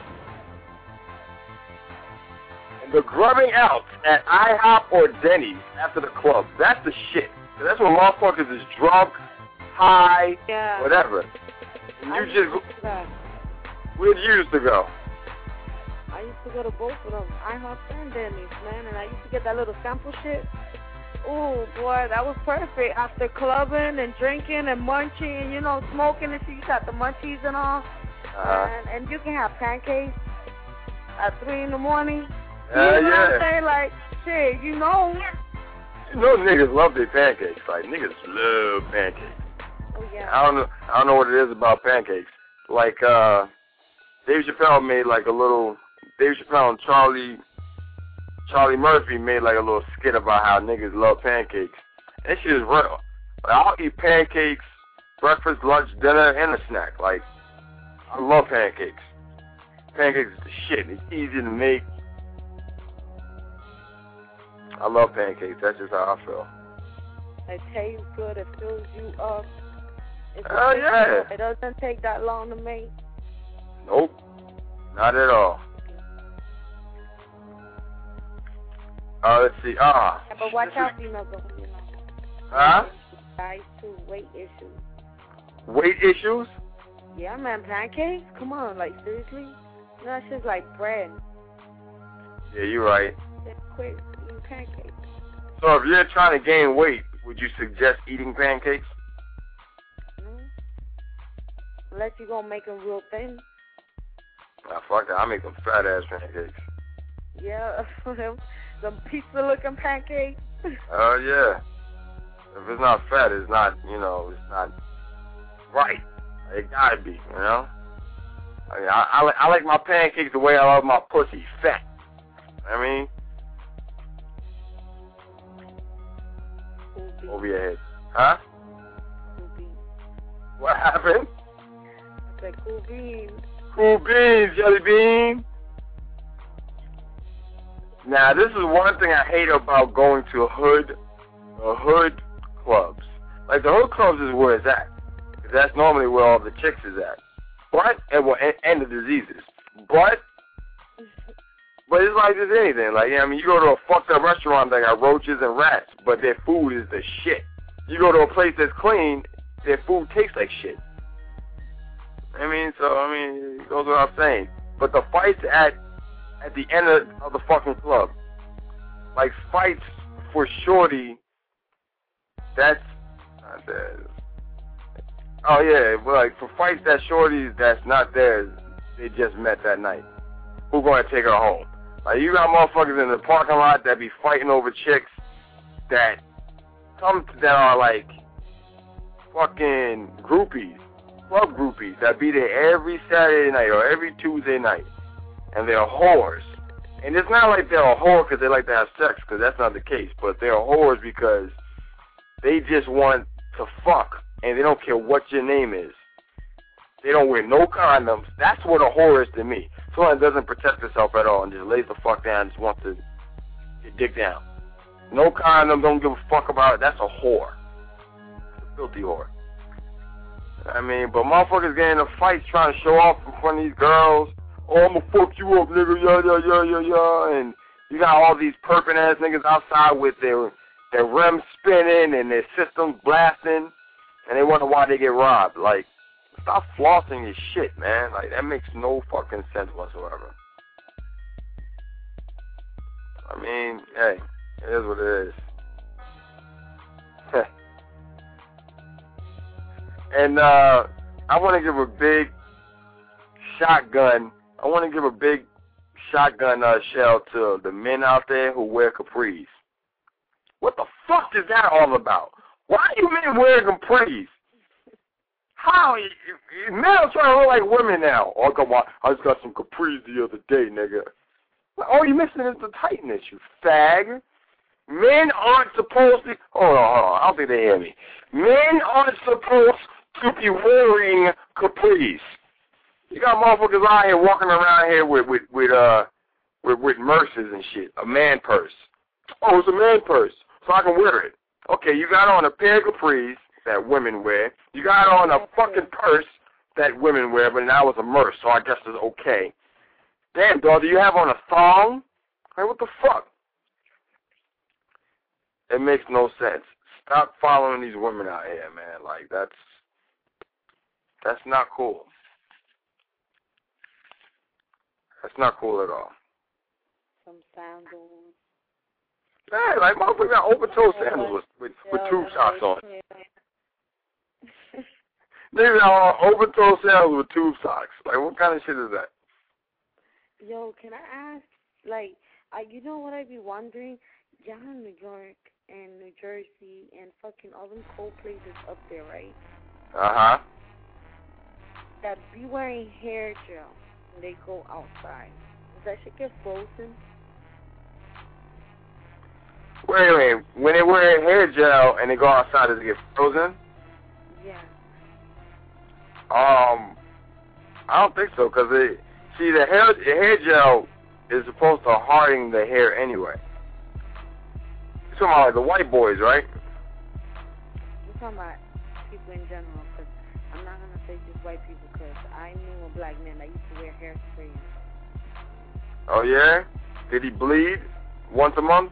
And the grubbing out at IHOP or Denny's after the club. That's the shit. That's when motherfuckers is drunk, high, yeah. whatever. And you just go. Where'd you used to go? I used to go to both of them, IHOP and Denny's, man, and I used to get that little sample shit. Ooh, boy, that was perfect. After clubbing and drinking and munching, you know, smoking and shit, you got the munchies and all. Uh-huh. And, and you can have pancakes at three in the morning. Uh, you know yeah. what I'm saying? Like, shit, you know. You know niggas love their pancakes. Like, niggas love pancakes. Oh, yeah. I don't know, I don't know what it is about pancakes. Like, uh, Dave Chappelle made like a little, Dave Chappelle and Charlie, Charlie Murphy made like a little skit about how niggas love pancakes. That shit is real. Like, I'll eat pancakes, breakfast, lunch, dinner, and a snack. Like, I love pancakes. Pancakes is the shit. It's easy to make. I love pancakes. That's just how I feel. It tastes good. It fills you up. It's Oh, yeah. It doesn't take that long to make. Nope. Not at all. Uh, let's see. Ah. Yeah, but watch out, you know, you know. Huh? Guys, too, weight issues. Weight issues? Yeah, man, pancakes? Come on, like, seriously? You know, that shit's like bread. Yeah, you're right. Just quit eating pancakes. So if you're trying to gain weight, would you suggest eating pancakes? Mm-hmm. Unless you're going to make them real thin. Nah, fuck that. I make them fat-ass pancakes. Yeah, them pizza-looking pancakes. Oh, uh, yeah. If it's not fat, it's not, you know, it's not right. It gotta be, you know? I mean, I, I, like, I like my pancakes the way I love my pussy, fat. I mean, Cool over your head. Huh? Cool beans. What happened? I said cool beans. Cool beans, jelly bean. Now, this is one thing I hate about going to hood, uh, hood clubs. Like, the hood clubs is where it's at. Because that's normally where all the chicks is at. But, and, well, and, and the diseases. But, but it's like this anything. Like, I mean, you go to a fucked up restaurant that got roaches and rats, but their food is the shit. You go to a place that's clean, their food tastes like shit. I mean, so, I mean, those are what I'm saying. But the fights at at the end of, of the fucking club, like fights for shorty, that's, not theirs. Oh yeah, well, like for fights that shorties that's not theirs, they just met that night. Who gonna take her home? Like, you got motherfuckers in the parking lot that be fighting over chicks that come to, that are like fucking groupies, club groupies that be there every Saturday night or every Tuesday night. And they're whores. And it's not like they're a whore because they like to have sex, because that's not the case. But they're whores because they just want to fuck, and they don't care what your name is. They don't wear no condoms. That's what a whore is to me. Someone that doesn't protect herself at all and just lays the fuck down and just wants to get dick down. No condom, don't give a fuck about it. That's a whore. It's a filthy whore. I mean, but motherfuckers get into fights trying to show off in front of these girls. Oh, I'm gonna fuck you up, nigga, yeah, yeah, yeah, yeah, yeah. And you got all these perping ass niggas outside with their their rims spinning and their systems blasting, and they wonder why they get robbed. Like, stop flossing your shit, man. Like, that makes no fucking sense whatsoever. I mean, hey, it is what it is. And uh, I want to give a big shotgun. I want to give a big shotgun uh, shell to the men out there who wear capris. What the fuck is that all about? Why are you men wearing capris? How? Men are trying to look like women now. Oh, come on. I just got some capris the other day, nigga. All you missing is the tightness, you fag. Men aren't supposed to... Hold on, hold on. I don't think they hear me. Men aren't supposed to be wearing capris. You got motherfuckers out here walking around here with with with uh with with Merces and shit. A man purse. Oh, it's a man purse, so I can wear it. Okay, you got on a pair of capris that women wear. You got on a fucking purse that women wear, but now it's a merce, so I guess it's okay. Damn, dog, do you have on a thong? Like, what the fuck? It makes no sense. Stop following these women out here, man. Like, that's, that's not cool. That's not cool at all. Some sandals. Yeah, like, motherfuckers got open-toe sandals with, with, with tube socks on. Niggas got open-toe sandals with tube socks. Like, what kind of shit is that? Yo, can I ask, like, I, you know what I be wondering? Y'all in New York and New Jersey and fucking all them cold places up there, right? Uh-huh. That be wearing hair gel when they go outside. Does that shit get frozen? Wait, wait. When they wear hair gel and they go outside, does it get frozen? Yeah. Um, I don't think so, because it, see, the hair, the hair gel is supposed to harden the hair anyway. You're talking about like the white boys, right? I'm talking about people in general, because I'm not going to say just white people, because I knew a black man that used to wear hairspray. Oh, yeah? Did he bleed once a month?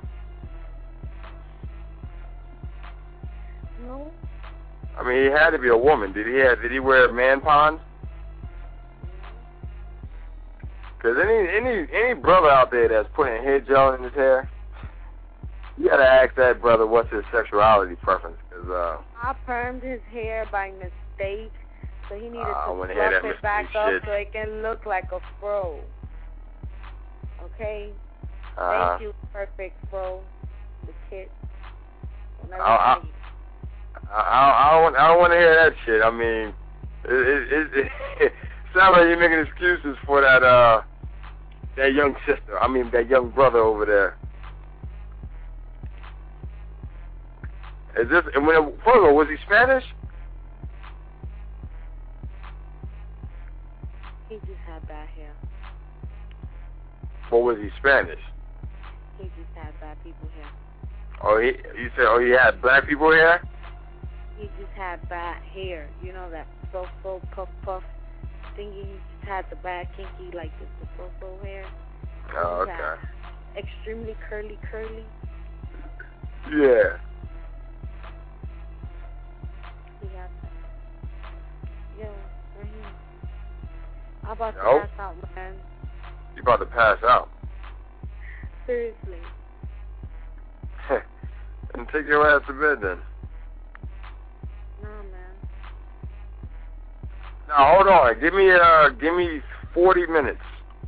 No. I mean, he had to be a woman. Did he have, did he wear man ponds? Because any, any, any brother out there that's putting hair gel in his hair, you got to ask that brother what's his sexuality preference. Cause, uh, I permed his hair by mistake, so he needed uh, to fluff it back up shit. so it can look like a fro. Okay? Uh, Thank you, perfect fro. The kid. I, I, I, I don't, I don't want to hear that shit. I mean, it, it, it, it sounds like you're making excuses for that, uh, that young sister. I mean, that young brother over there. Is this, and when, first of all, was he Spanish? He just had bad hair. Or was he Spanish? He just had bad people hair. Oh, he, you said, oh, he had black people here? He just had bad hair. You know that fro-fro, puff-puff thingy? He just had the bad kinky, like the, the fro-fro hair. Oh, He okay. had extremely curly, curly. Yeah. He had that. Yo, Raheem. I'm about to Yo. pass out, man. You about to pass out. Seriously. And take your ass to bed then. Nah, man. Now hold on. Give me uh give me forty minutes.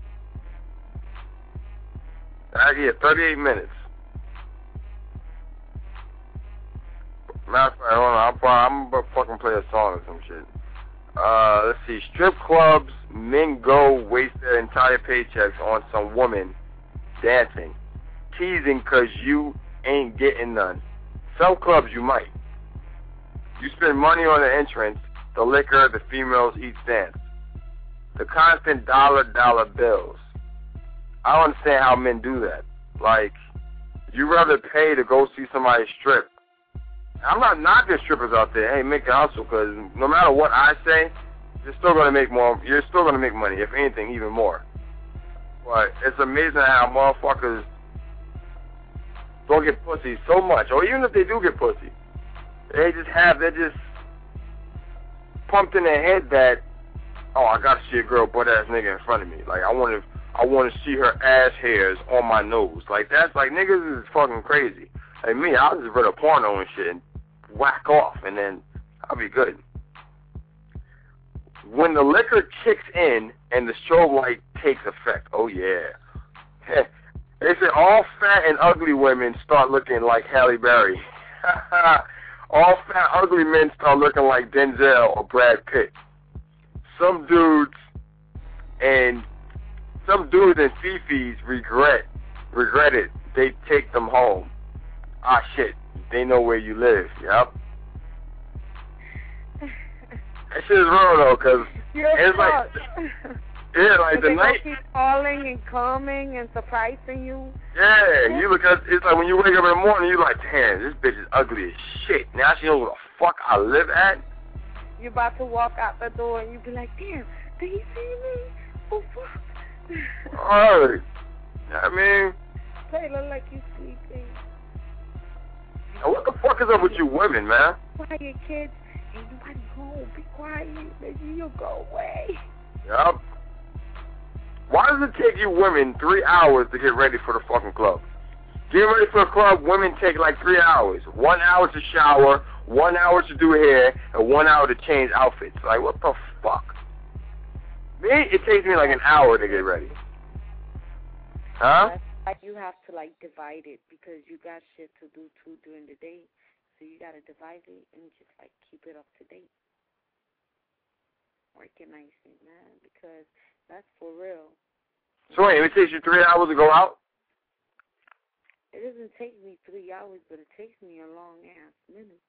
I get thirty-eight minutes. Matter of fact, hold on. I'm, probably, I'm about to fucking play a song or some shit. Uh, let's see. Strip clubs, men go waste their entire paychecks on some woman dancing, teasing cause you ain't getting none. Some clubs you might. You spend money on the entrance, the liquor, the females, each dance. The constant dollar, dollar bills. I don't understand how men do that. Like, you rather pay to go see somebody strip. I'm not knocking strippers out there. Hey, make it hustle, because no matter what I say, you're still gonna make more. You're still gonna make money, if anything, even more. But it's amazing how motherfuckers don't get pussy so much, or even if they do get pussy, they just have, they're just pumped in their head that, oh, I gotta see a girl butt ass nigga in front of me. Like, I want to, I want to see her ass hairs on my nose. Like, that's like, niggas is fucking crazy. Like me, I'll just read a porno and shit and whack off, and then I'll be good. When the liquor kicks in and the strobe light takes effect, oh yeah. They say all fat and ugly women start looking like Halle Berry. All fat, ugly men start looking like Denzel or Brad Pitt. Some dudes and some dudes and fifis regret regret it. They take them home. Ah shit, they know where you live. Yep. That shit is real though, cause it's like, yeah, like the night. Keep calling and coming and surprising you. Yeah, you look at, it's like when you wake up in the morning, you like, damn, this bitch is ugly as shit. Now she knows where the fuck I live at. You're about to walk out the door and you be like, damn, did he see me? Oh, fuck. Alright. I mean, Taylor, like you sleeping. now what the fuck is up with you women, man? Quiet, kids. Ain't nobody home. Be quiet. Maybe you'll go away. Yup. Why does it take you women three hours to get ready for the fucking club? Getting ready for a club, women take like three hours. One hour to shower, one hour to do hair, and one hour to change outfits. Like, what the fuck? Me, it takes me like an hour to get ready. Huh? That's like you have to like divide it because you got shit to do too during the day. So you gotta divide it and just like keep it up to date. Organizing, man, because that's for real. So wait, it takes you three hours to go out? It doesn't take me three hours, but it takes me a long ass minute.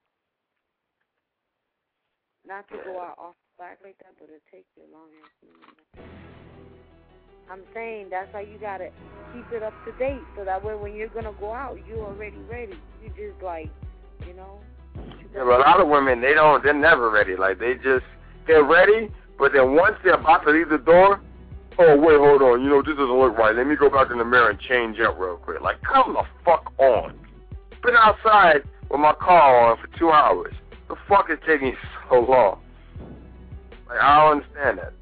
Not to go out off the back like that, but it takes me a long ass minute. I'm saying that's why you gotta keep it up to date, so that way when you're gonna go out, you're already ready. You just like, you know. You Yeah, but a lot of women, they don't, they're never ready. Like, they just, they're ready, but then once they're about to leave the door, oh, wait, hold on, you know, this doesn't look right. Let me go back in the mirror and change up real quick. Like, come the fuck on. Been outside with my car on for two hours. The fuck is taking so long? Like, I don't understand that.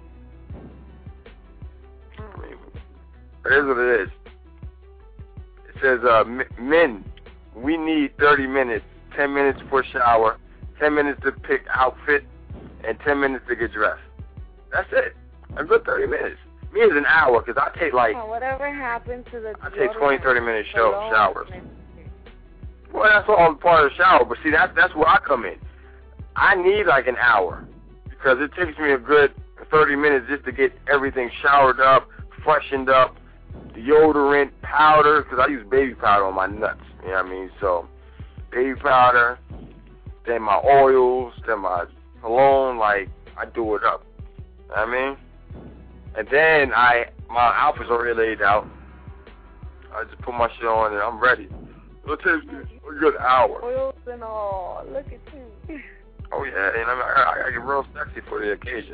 I mean, it is what it is. It says, uh, men, we need thirty minutes, ten minutes for a shower, ten minutes to pick outfit, and ten minutes to get dressed. That's it. A good thirty minutes. Me is an hour, because I take like... Oh, whatever happened to the... I take twenty, thirty minute show, showers. Well, that's all part of the shower, but see, that's, that's where I come in. I need like an hour, because it takes me a good thirty minutes just to get everything showered up, freshened up, deodorant, powder, because I use baby powder on my nuts, you know what I mean? So, baby powder, then my oils, then my cologne, like, I do it up, you know what I mean? And then I, my outfit's already laid out. I just put my shit on and I'm ready. It'll take me a good hour. Oils and all. Look at you. Oh, yeah, and I, mean, I, I gotta get real sexy for the occasion.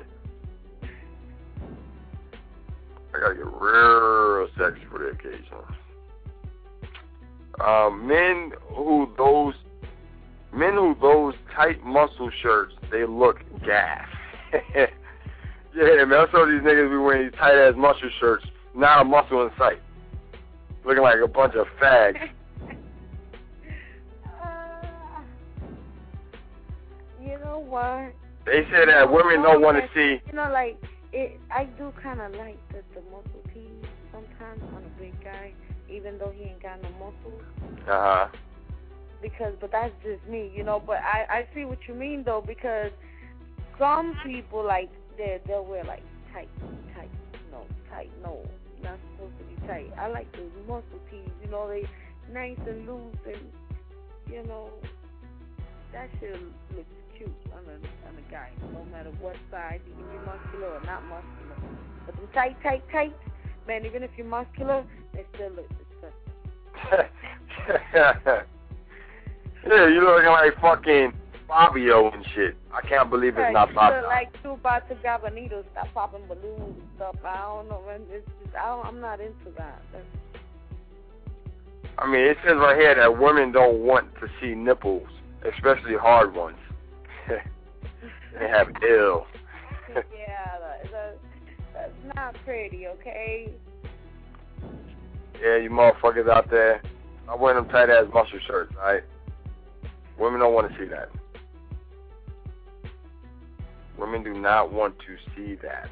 I gotta get real sexy for the occasion. Um, men who those, men who those tight muscle shirts, they look gas. Yeah, man, I saw these niggas be wearing these tight-ass muscle shirts, not a muscle in sight. Looking like a bunch of fags. uh, you know what? They say that women don't want to see... You know, like, it. I do kind of like the, the muscle tees sometimes on a big guy, even though he ain't got no muscles. Uh-huh. Because, but that's just me, you know. But I, I see what you mean, though, because some people, like, They they'll wear like tight, tight, no, tight, no, not supposed to be tight. I like the muscle tees, you know, they nice and loose and, you know, that shit looks cute on a on a guy, no matter what size. You can be muscular or not muscular, but the tight, tight, tight, man. Even if you're muscular, they still look disgusting. Yeah, you looking like fucking Fabio and shit. I can't believe it's right, not Fabio. You look like you about to grab a needle, stop popping balloons and stuff. I don't know, man. It's just, I don't, I'm not into that. That's... I mean, it says right here that women don't want to see nipples, especially hard ones. They have ill. Yeah, that, that, that's not pretty, okay? Yeah, you motherfuckers out there, I wear them tight-ass muscle shirts, alright? Women don't want to see that. Women do not want to see that.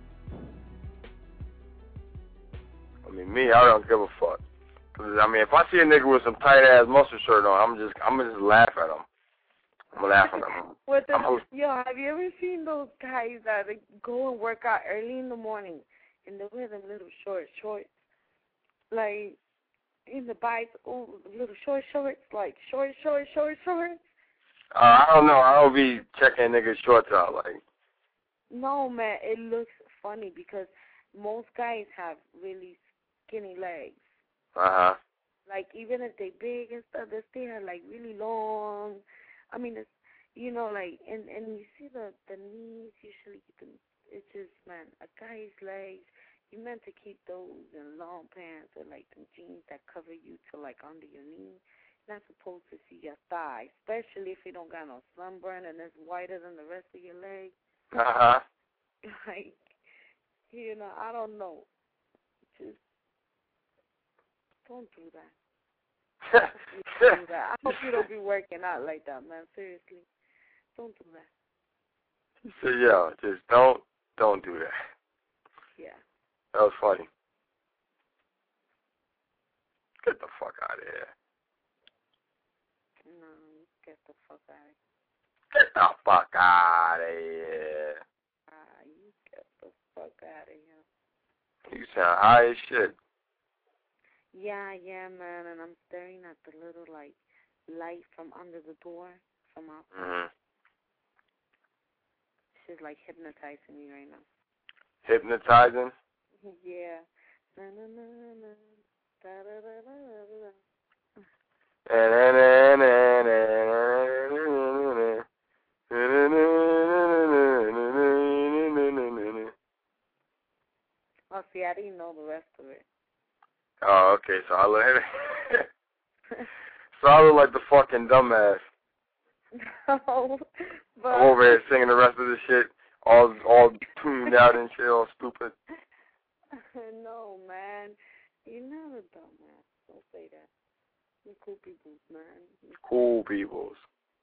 I mean, me, I don't give a fuck. Cause, I mean, if I see a nigga with some tight-ass muscle shirt on, I'm just, I'm gonna just laugh at him. I'm gonna laugh at him. What the, I'm, yo, have you ever seen those guys that they go and work out early in the morning and they wear them little short shorts? Like, in the bicycle, little short shorts, like short, short, short shorts? Uh, I don't know. I don't be checking niggas' shorts out, like. No, man, it looks funny because most guys have really skinny legs. Uh-huh. Like, even if they big and stuff, they still have, like, really long I mean, it's, you know, like, and, and you see the, the knees, usually, the, it's just, man, a guy's legs, you meant to keep those in long pants or, like, the jeans that cover you to, like, under your knee. You're not supposed to see your thigh, especially if you don't got no sunburn and it's whiter than the rest of your leg. Uh-huh. Like, you know, I don't know. Just don't do that. Don't do that. I hope you don't be working out like that, man. Seriously. Don't do that. So, yo, just don't, don't do that. Yeah. That was funny. Get the fuck out of here. No, get the fuck out of here. Get the fuck out of here. Ah, you get the fuck out of here. You sound high as shit. Yeah, yeah, man, and I'm staring at the little, like, light from under the door from outside. Mm-hmm. She's, like, hypnotizing me right now. Hypnotizing? Yeah. Na na na na. Da da da da da. Oh, see, I didn't know the rest of it. Oh, okay, so I look So I look like the fucking dumbass. No, but I'm over here singing the rest of the shit, all all tuned out and shit, all stupid. No, man. You're not a dumbass. Don't say that. You're cool people, man. You're cool peoples.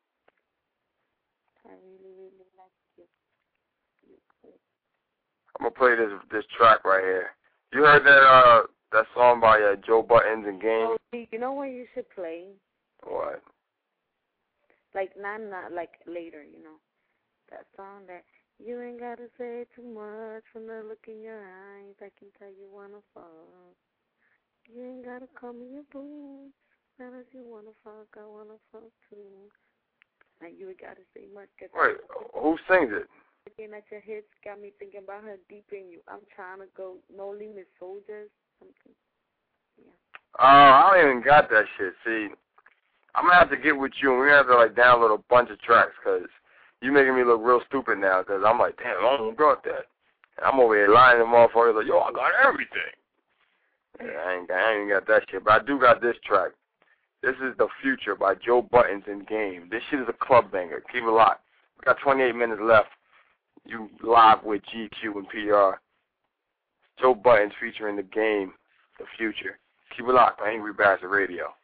I really, really like you. You're cool. I'm gonna play this this track right here. You heard that uh that song by uh, Joe Buttons and Game? Oh, you know what you should play? What? Like not not like later, you know. That song that you ain't gotta say too much from the look in your eyes. I can tell you wanna fuck. You ain't gotta call me your boo. Not if you wanna fuck, I wanna fuck too. And you ain't gotta say much. Wait, who sings it? Looking at your hits got me thinking about her deep in you. I'm trying to go no limit soldiers. Something. Yeah. Oh, I don't even got that shit. See, I'm gonna have to get with you and we're gonna have to like download a bunch of tracks because you making me look real stupid now because I'm like, damn, I don't got that. And I'm over here lying to motherfuckers like, yo, I got everything. Yeah, I ain't got, I ain't got that shit, but I do got this track. This is The Future by Joe Buttons and Game. This shit is a club banger. Keep it locked. We got twenty-eight minutes left. You live with G Q and P R. Joe Buttons featuring The Game, The Future. Keep it locked on Angry Bastard Radio.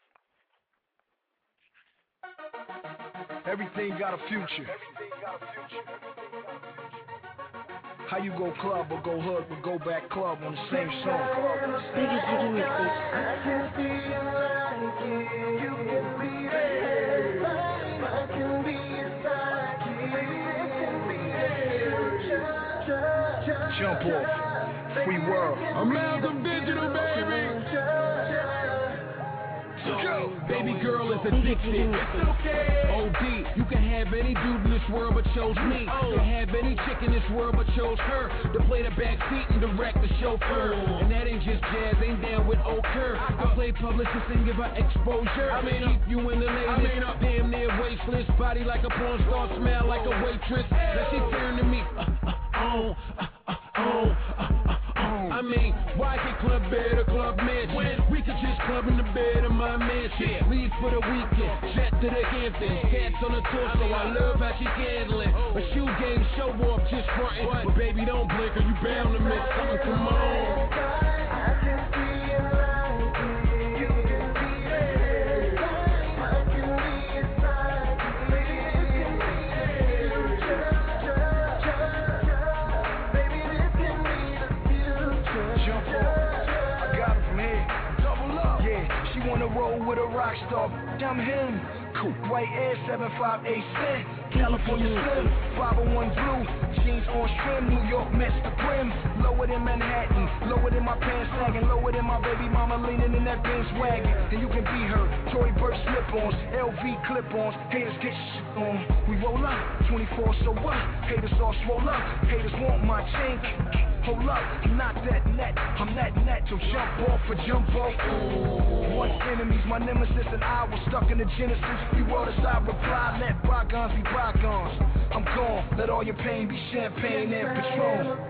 Everything got a future. How you go club or go hood or go back club on the same song? Biggie Jiggy mixtape. I can feel like you, you can be there. I can be inside you. Jump off. Free world. I'm Malcolm Digital, baby. Go. Baby girl is addicted. It's okay. O D, you can have any dude in this world but chose me. You can have any chick in this world but chose her to play the back seat and direct the chauffeur. And that ain't just jazz, ain't down with Okur. I play publicist and give her exposure. I mean, keep you in the latest. I mean, damn near wasteless, body like a porn star, smell like a waitress. Now she turn to me. Uh, uh, oh, uh, uh, oh, uh, uh, oh. I mean, why get club bed or club mansion? When we could just club in the bed of my mansion. Leave for the weekend, jet to the Hamptons. Cats on the torso, I love how she handling. A shoe game show off just frontin'. But baby, don't blink or you bound to miss something. Come on. Roll with a rock star, I'm him. Cool. White Air seven five eight cent. California Slim, five oh one blue. Jeans on trim, New York Mets the brim. Lower than Manhattan, lower than my pants sagging, lower than my baby mama leaning in that Benz wagon. And you can be her, Tory Burch slip-ons, L V clip-ons. Haters get shit on. We roll up, twenty-four, so what? Haters all swole up. Haters want my chain. Hold up, I'm not that net, I'm that net. So jump off for jumbo. Once enemies, my nemesis and I were stuck in the Genesis. We wrote as I reply, let bygones be bygones. I'm gone, let all your pain be champagne and Patron.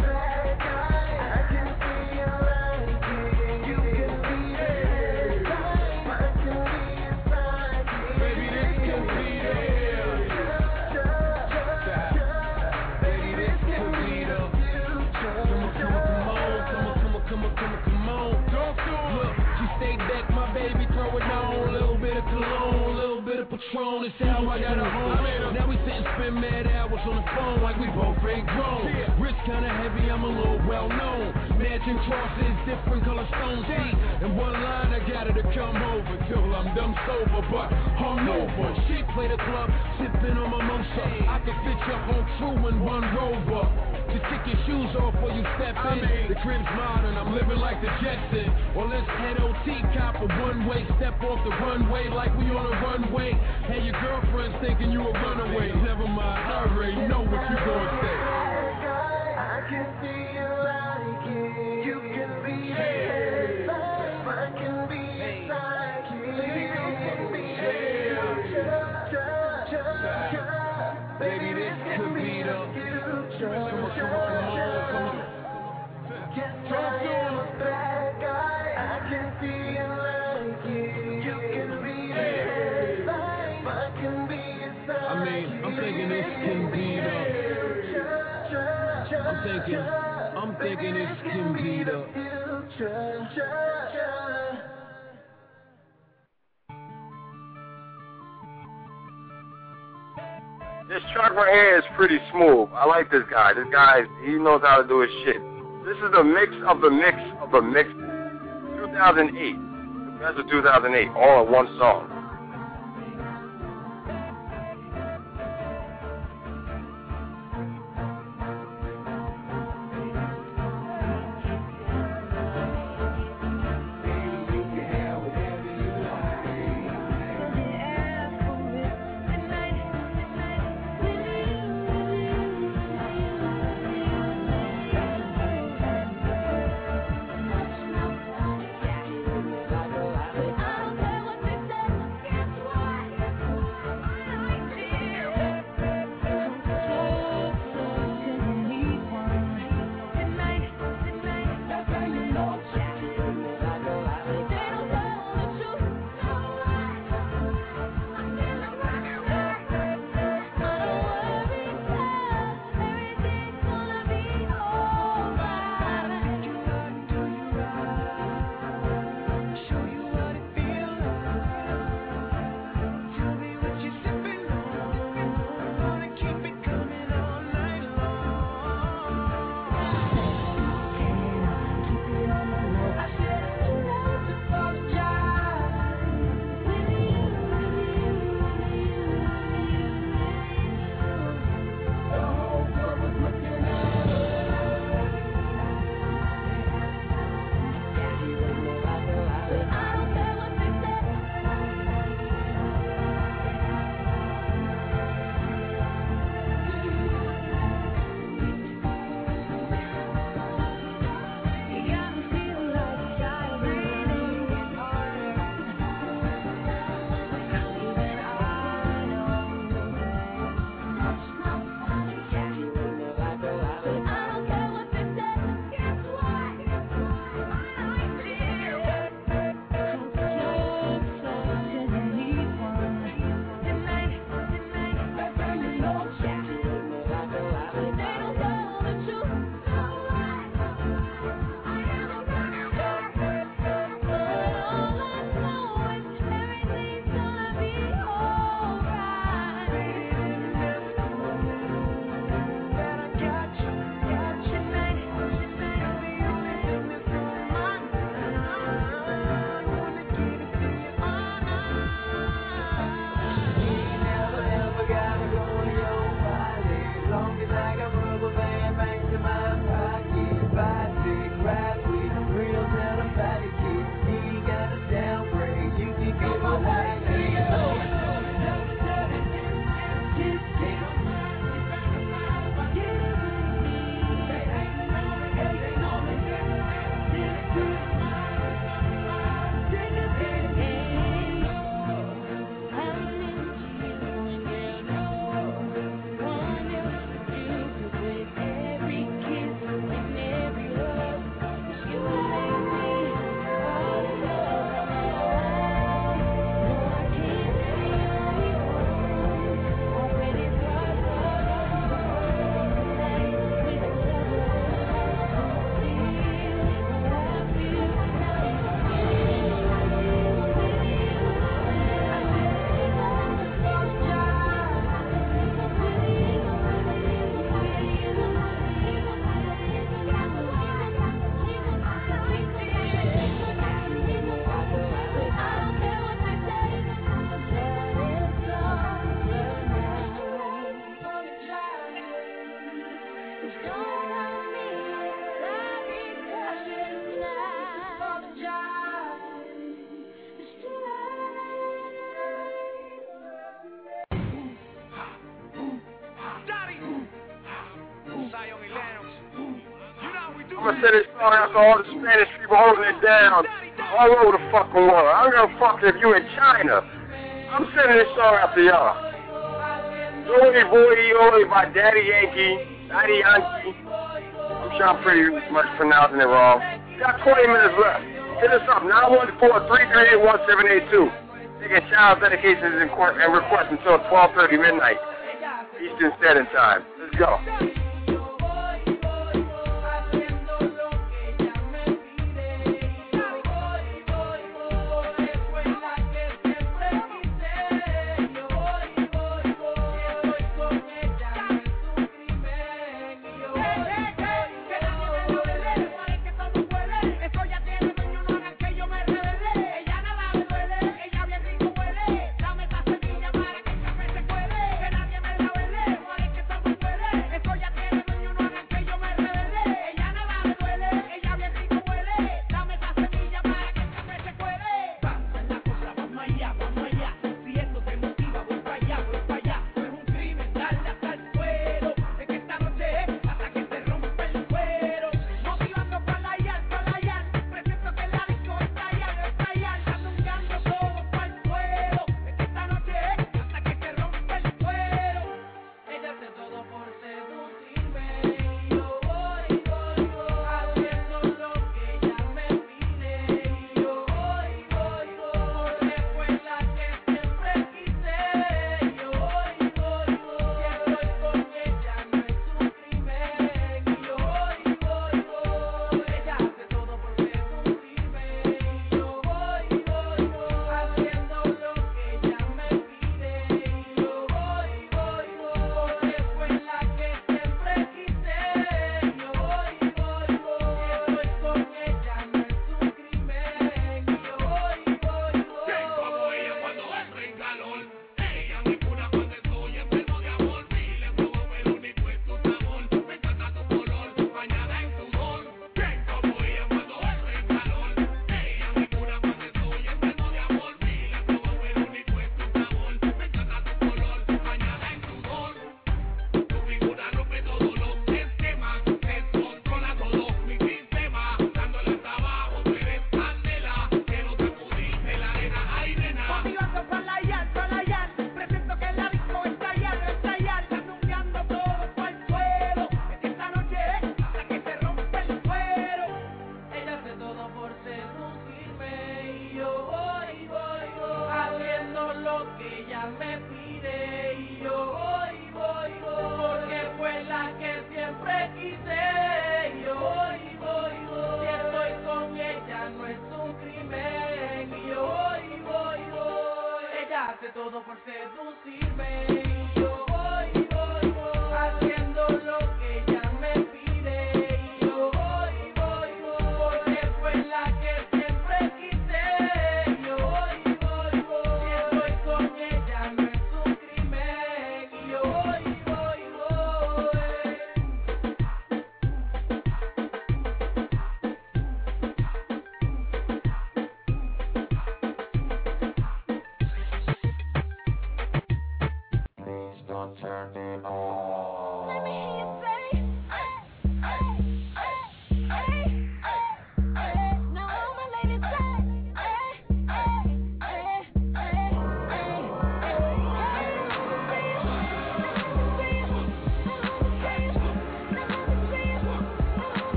Patron, it's how I got a home. Now we sit and spend mad hours on the phone like we both ain't grown. Wrist kinda heavy, I'm a little well known. Matching crosses, different color stones. See, in one line I got her to come over till I'm dumb sober, but hungover. She play the club, sipping on mimosa. I can fit you up on true in one Rover. Just kick your shoes off before you step in. The crib's modern, I'm living like the Jetsons. Well, let's head O T, cop a one-way. Step off the runway like we on a runway. Hey, your girlfriend's thinking you a runaway. Never mind, I already know what you gonna say. I can see you like it. You can be it. I can be like you. You can be it. Baby, this could be the future. I mean, I'm thinking this can be the. I'm thinking, I'm thinking this can be the. This track right here is pretty smooth. I like this guy. This guy, he knows how to do his shit. This is the mix of the mix of the mix. two thousand eight. The best of two thousand eight, all in one song. I'm gonna send this song out to all the Spanish people holding it down all over the fucking world. I don't give a fuck if you in China. I'm sending this song out to y'all. Oye Boy Oye by Daddy Yankee, Daddy Yankee. I'm sure I'm pretty much pronouncing it wrong. Got twenty minutes left. Hit us up, nine one four, three three eight, one seven eight two. Taking child dedications and requests until twelve thirty midnight Eastern Standard Time. Let's go.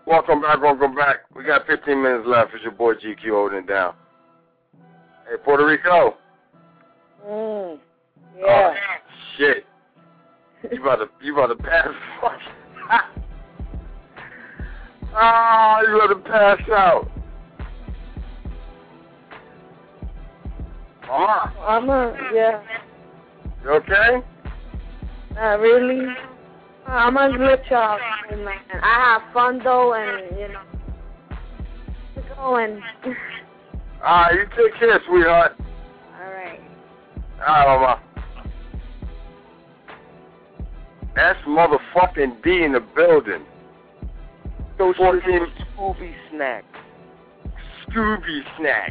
Welcome back, welcome back. We got fifteen minutes left. It's your boy G Q holding it down. Hey, Puerto Rico. Mm. Yeah. Oh, shit. You about to, you about to pass. Ah, oh, you about to pass out. Mama. Mama, yeah. You okay? Not really. I'm gonna glitch off, man. I have fun though, and you know, we're going. All right, you take care, sweetheart. All right. All right, Mama. That's motherfucking D in the building. Those fourteen Scooby snacks. Scooby snacks.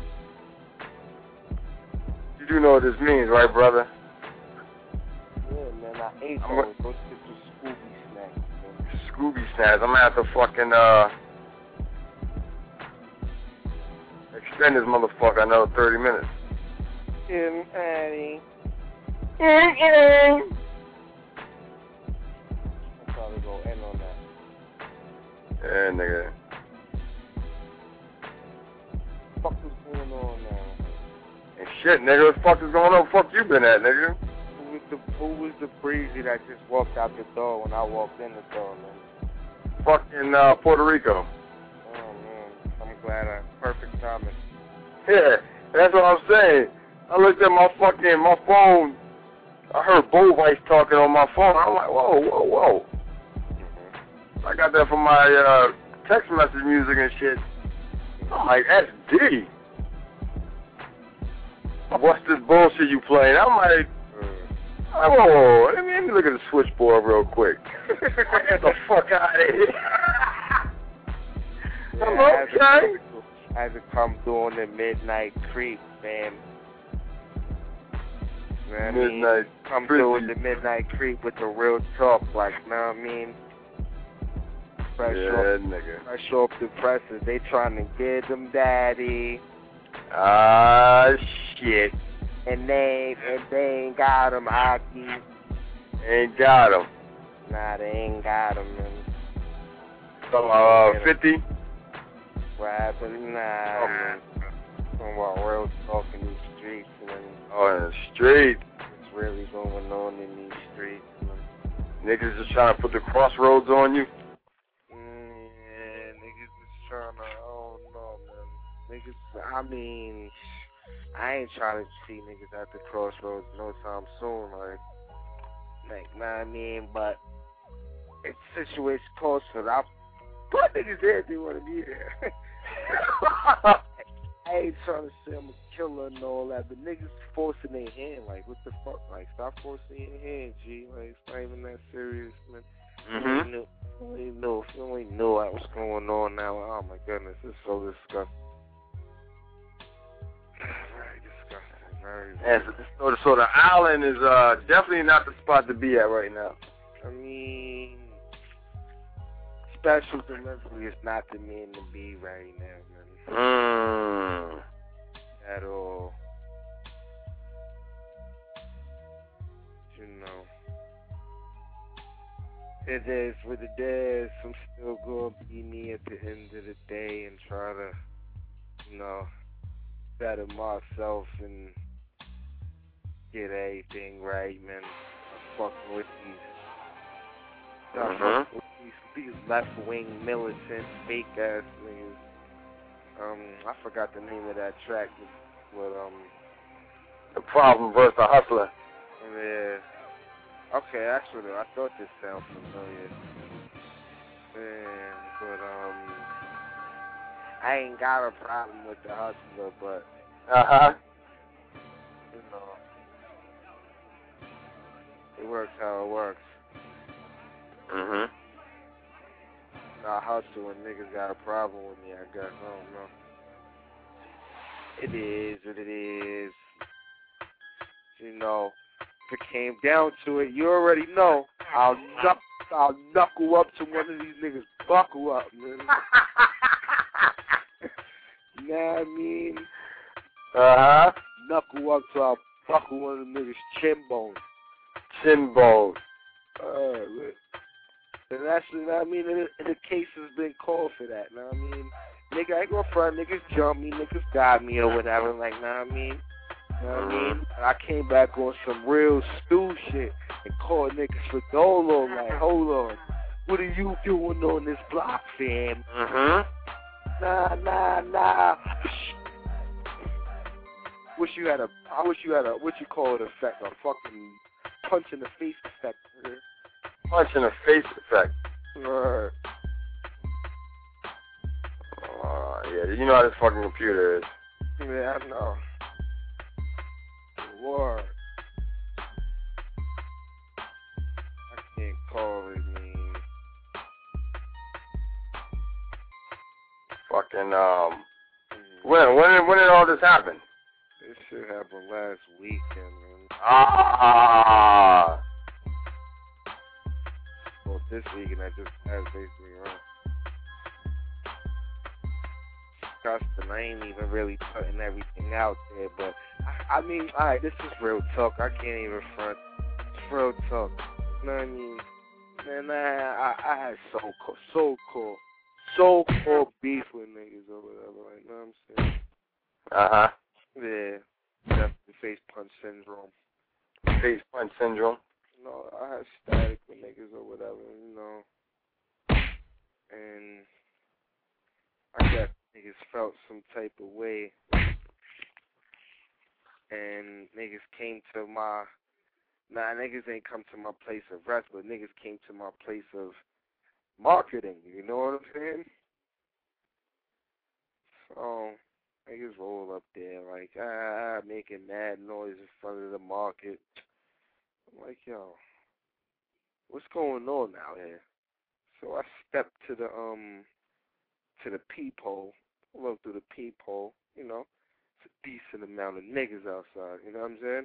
You do know what this means, right, brother? Yeah, man, I ate I'm those. Those are Scooby snacks, man. Scooby snacks. I'm gonna have to fucking uh extend this motherfucker another thirty minutes. Tim Addy. Mm-mm. I'll probably go end on that. Yeah, nigga. What the fuck is going on now? And shit, nigga, what the fuck is going on? Fuck you been at, nigga? Who was the Who was the breezy that just walked out the door when I walked in the door, man? Fucking uh, Puerto Rico. Oh man, I'm glad I perfect timing. Yeah, that's what I'm saying. I looked at my fucking my phone. I heard Bo Vice talking on my phone. I'm like, whoa, whoa, whoa. Mm-hmm. I got that from my uh, text message music and shit. I'm like, that's D. What's this bullshit you playing? I'm like, oh, whoa, whoa, whoa. Let me, let me look at the switchboard real quick. Get the fuck out of here. Yeah, I'm okay. I had to come doing the midnight creep, man. You know what Midnight I mean? Come doing the midnight creep with the real talk, like, you know what I mean? Fresh yeah, off, nigga. fresh off the presses. They trying to get them, daddy. Ah, shit. And they, and they ain't got them, Aki. Ain't got him. Nah, they ain't got them, man. So, uh, fifty? What happened? Nah, Oh. man. Talking about real talk in these streets, man. Oh, in the street. What's really going on in these streets, man. Niggas just trying to put the crossroads on you. Mm, yeah, niggas is trying to, I don't know, man. Niggas, I mean, I ain't trying to see niggas at the crossroads no time soon, like, like, know what I mean? But it's situation close to that. I put niggas there if they want to be there. I ain't trying to say I'm a killer and all that, but niggas forcing their hand, like, what the fuck? Like, stop forcing your hand, G. Like, it's not even that serious, man. Mm-hmm. You only knew, if you only knew what was going on now, oh my goodness, it's so disgusting. Very disgusting, very, very And so, so the island is uh, definitely not the spot to be at right now. I mean, special delivery is not the man to be right now, man. Mm. At all. You know. It is what it is. I'm still going to be me at the end of the day and try to, you know, better myself and get everything right, man. I'm fucking with these, I'm Mhm. fucking with these, these left-wing militant fake ass niggas. Um, I forgot the name of that track, but um, The Problem versus the Hustler. yeah. Okay, actually, I thought this sounded familiar. Yeah, but um, I ain't got a problem with the Hustler, but Uh huh. you know, it works how it works. Mhm. I hustle when niggas got a problem with me, I guess. I don't know. It is what it is. You know, if it came down to it, you already know. I'll knuck, I'll knuckle up to one of these niggas. Buckle up, man. You know what I mean? Uh huh. Knuckle up to I'll buckle one of them niggas' chin bones. Chin bone. Uh, And that's, you know what I mean? And the, the case has been called for that, you know what I mean? Nigga, I ain't gonna front, niggas jump me, niggas got me or whatever, like, you know what I mean? You know what I mean? And I came back on some real stew shit and called niggas for dolo, like, hold on. What are you doing on this block, fam? Mm-hmm. Nah, nah, nah. Wish you had a, I wish you had a, what you call it effect, a fucking punch in the face effect. Nigga. Punch in the face effect. Right. Uh, yeah, you know how this fucking computer is. Yeah, I know. Word. I can't call it, man. Fucking, um, when, when, when did all this happen? This shit happened last weekend, man. Ah! Well, this weekend, I just passed basically around. Disgusting. I ain't even really putting everything out there, but I, I mean, alright, this is real talk. I can't even front. It's real talk. You know what I mean? Man, I, I, I had so cool, so cool, so cool beef with niggas or whatever. Like, you know what I'm saying? Uh huh. Yeah, that's the face punch syndrome. Face punch syndrome. You know, I had static with niggas or whatever, you know. And I guess niggas felt some type of way. And niggas came to my, nah, niggas ain't come to my place of rest, but niggas came to my place of marketing, you know what I'm saying? So, niggas roll up there like, ah, making mad noise in front of the market. I'm like, yo, what's going on out here? So I stepped to the um to the peephole, look through the peephole, you know, it's a decent amount of niggas outside, you know what I'm saying?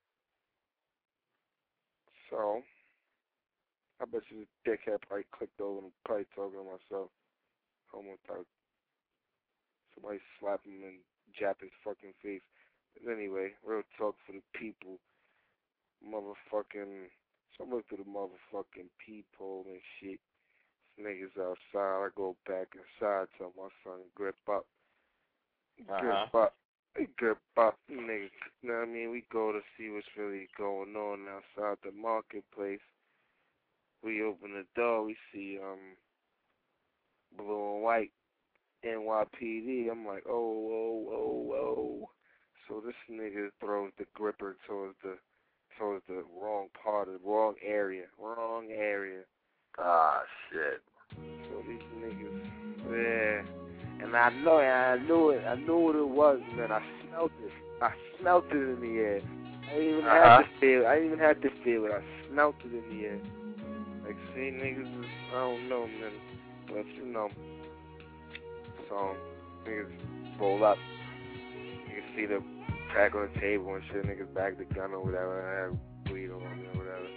So I bet you the dickhead probably clicked over and probably talking to myself. Homo thought somebody slap him and jap his fucking face. But anyway, real talk for the people. Motherfucking, so I look through the motherfucking peephole and shit. Niggas outside. I go back inside, tell my son grip up. Uh-huh. Grip up. Grip up, niggas. You know what I mean? We go to see what's really going on outside the marketplace. We open the door, we see um blue and white N Y P D. I'm like, oh, oh, oh, oh. So this nigga throws the gripper towards the towards the wrong part of the wrong area. Wrong area. Ah, shit. So these niggas, yeah. And I know it, I knew it, I knew what it was, man. I smelled it. I smelled it in the air. I didn't even uh-huh. have to feel it. I didn't even have to feel it. I smelled it in the air. Like, see, niggas is, I don't know, man. But, you know. So, niggas roll up. You can see the crack on the table and shit. Niggas bag the gun or whatever. I have weed on me or whatever.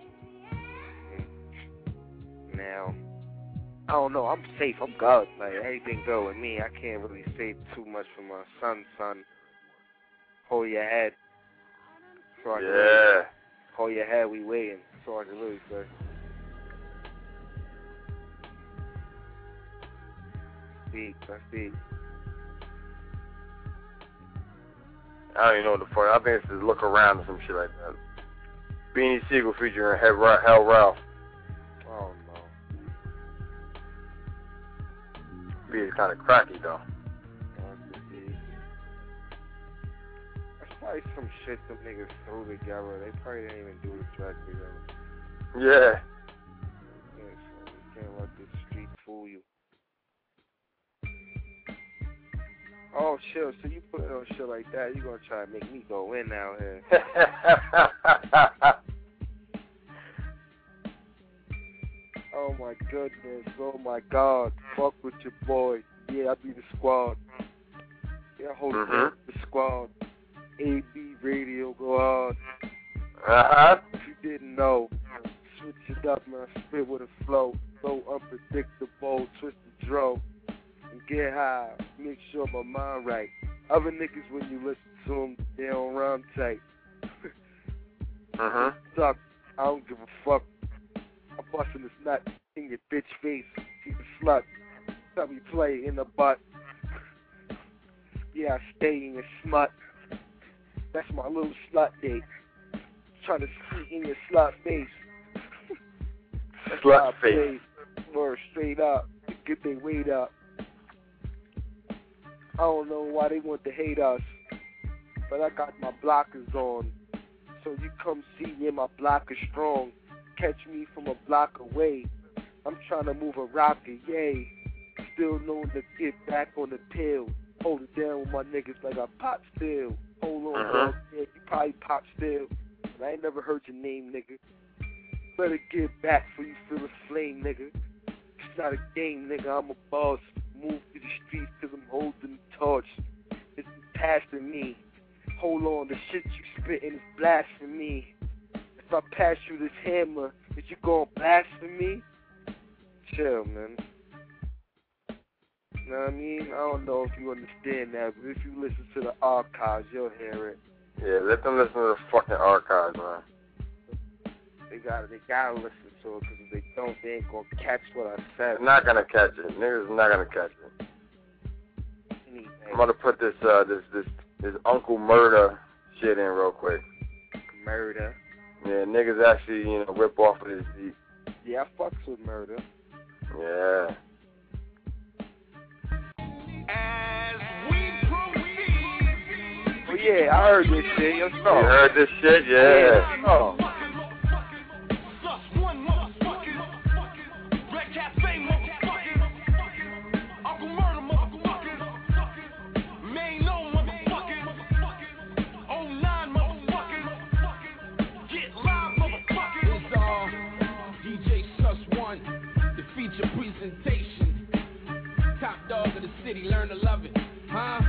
And now, I don't know. I'm safe. I'm good. Like, anything go with me. I can't really say too much for my son, son. Hold your head. So I can yeah. really, hold your head. We waiting. So I can really say. Deep. That's deep. I don't even know what the fuck. I think it's just Look Around or some shit like that. Beanie Siegel featuring Hell Ralph. Oh, no. Beat is kind of cracky, though. That's probably some shit them niggas threw together. They probably didn't even do the track together. Yeah. Yeah, so you can't let the street fool you. Oh, shit, so you put it on shit like that, you gonna try to make me go in out here. Oh, my goodness. Oh, my God. Fuck with your boy. Yeah, I be the squad. Yeah, hold mm-hmm. down the squad. A B radio, go on. Uh-huh. If you didn't know, switch it up, man. Spit with a flow. So unpredictable, twist the drum. And get high. Make sure my mind right. Other niggas, when you listen to them, they don't rhyme tight. Uh-huh. Suck. I don't give a fuck. I'm busting this nut. your bitch face. She's a slut. Tell me play in the butt. Yeah, I stay in your smut. That's my little slut date. Trying to see in your slut face. Slut face. Word straight up. Get their weight up. I don't know why they want to hate us, but I got my blockers on. So you come see me, my block is strong. Catch me from a block away. I'm trying to move a rocket, yay. Still known to get back on the pill. Hold it down with my niggas like I pop still. Hold on, uh-huh. dog. Yeah, you probably pop still. But I ain't never heard your name, nigga. Better get back before you feel the flame, nigga. It's not a game, nigga. I'm a boss. Move to the streets cause I'm holding the torch. It's passing me. Hold on, the shit you spittin' is blasphemy. If I pass you this hammer, is you gon' blaspheme? Chill, man. You know what I mean? I don't know if you understand that, but if you listen to the archives, you'll hear it. Yeah, let them listen to the fucking archives, man. They gotta, they gotta listen to it, because if they don't, they ain't gonna catch what I said. They're not gonna catch it. Niggas are not gonna catch it. Anything. I'm gonna put this, uh, this, this, this Uncle Murder shit in real quick. Murder. Yeah, niggas actually, you know, whip off of this beat. Yeah, I fucks with Murder. Yeah. As we proceed. Oh yeah, I heard this shit. Yo, You heard this shit? Yeah. Yeah. Oh. Presentation, top dog of the city, learn to love it, huh?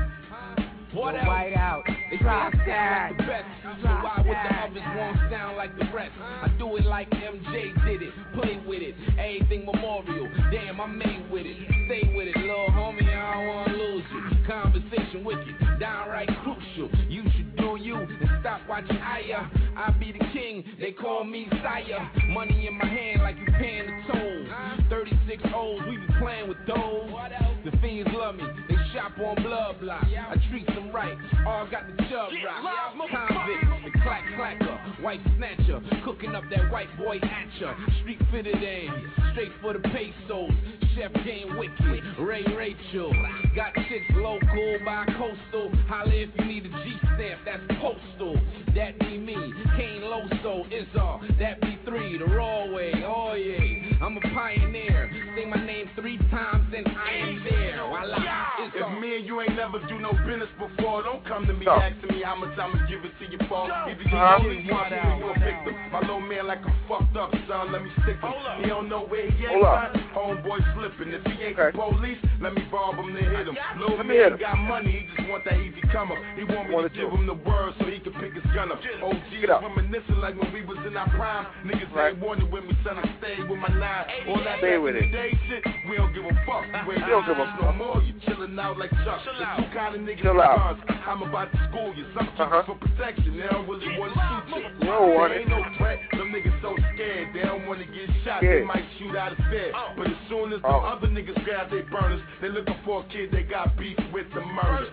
What else? White out, they drop can't that, sound like the best, so drop why would the that. others won't sound like the rest? I do it like M J did it, play with it, everything memorial. Damn, I made with it, stay with it, little homie. I don't wanna lose you. Conversation wicked, downright crucial. You should do you and stop watching Aya. I be the king, they call me sire. Money in my hand like you paying the toll. thirty-six O's, we be playing with those. The fiends love me, they shop on blood block. I treat them right, all got the chub rock. Convict, the clack clacker, white snatcher, cooking up that white boy atcha. Street fitted in, straight for the pesos. Chef game wicked, Ray Rachel. Got chicks local by coastal. Holla if you need a G stamp, that's postal. That be me, Kane Loso, Izzar. That be three, the raw way, oh yeah. I'm a pioneer, say my name three times and I am there. Voila, If me and you ain't never do no business before, don't come to me No. asking me how much I'ma give it to you for. Either you Uh-huh. only one or you a victim. My little man like I'm fucked up, son, let me stick him. He don't know where he at, Hold up. son. Homeboy slipping. If he ain't Okay. the police, let me rob him to hit him. Little Let me hit man him. got money, he just want that easy come up. He want me Wanna to give do. him the word so he can pick his gun up. O G Get up. reminiscing like when we was in our prime. Niggas Right. ain't wanted with me, son, I stayed with my nine. All that Stay back with in it. the day shit, we don't give a fuck. You ain't We don't give a us no more, you chillin' out like Chuck. The two kind of niggas Chill with out. guns. I'm about to school you. Some keep Uh-huh. it for protection. They don't really want to shoot you. You don't want There it. ain't no threat. Them niggas so scared. They don't want to get shot. Yeah. They might shoot out of fear. But as soon as the Oh. other niggas grab their burners, they looking for a kid they got beef with the murder.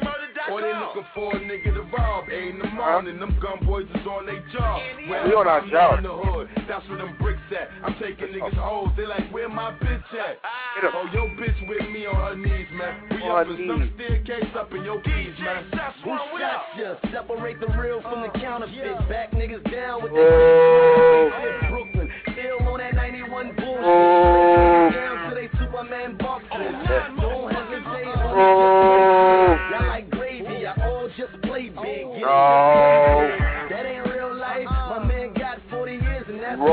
Or they looking for a nigga to rob. Eight in the morning, them gun boys is on their job. We on our I'm job. in the hood. That's where them bricks at. I'm taking niggas hoes. They like, where my bitch at? Get up. Oh, your bitch with me on her knees, man. We On up her in some knees. staircase up in your keys, man. Who shot ya? Separate the real from the counterfeit. Back niggas down with Oh. that Brooklyn. Still on that ninety-one bullshit. Oh. Down to they Superman boxes. Yeah. Don't hesitate. Oh. Y'all like gravy. Y'all all just play big. Get it? No. That ain't real life. My man got forty years and that's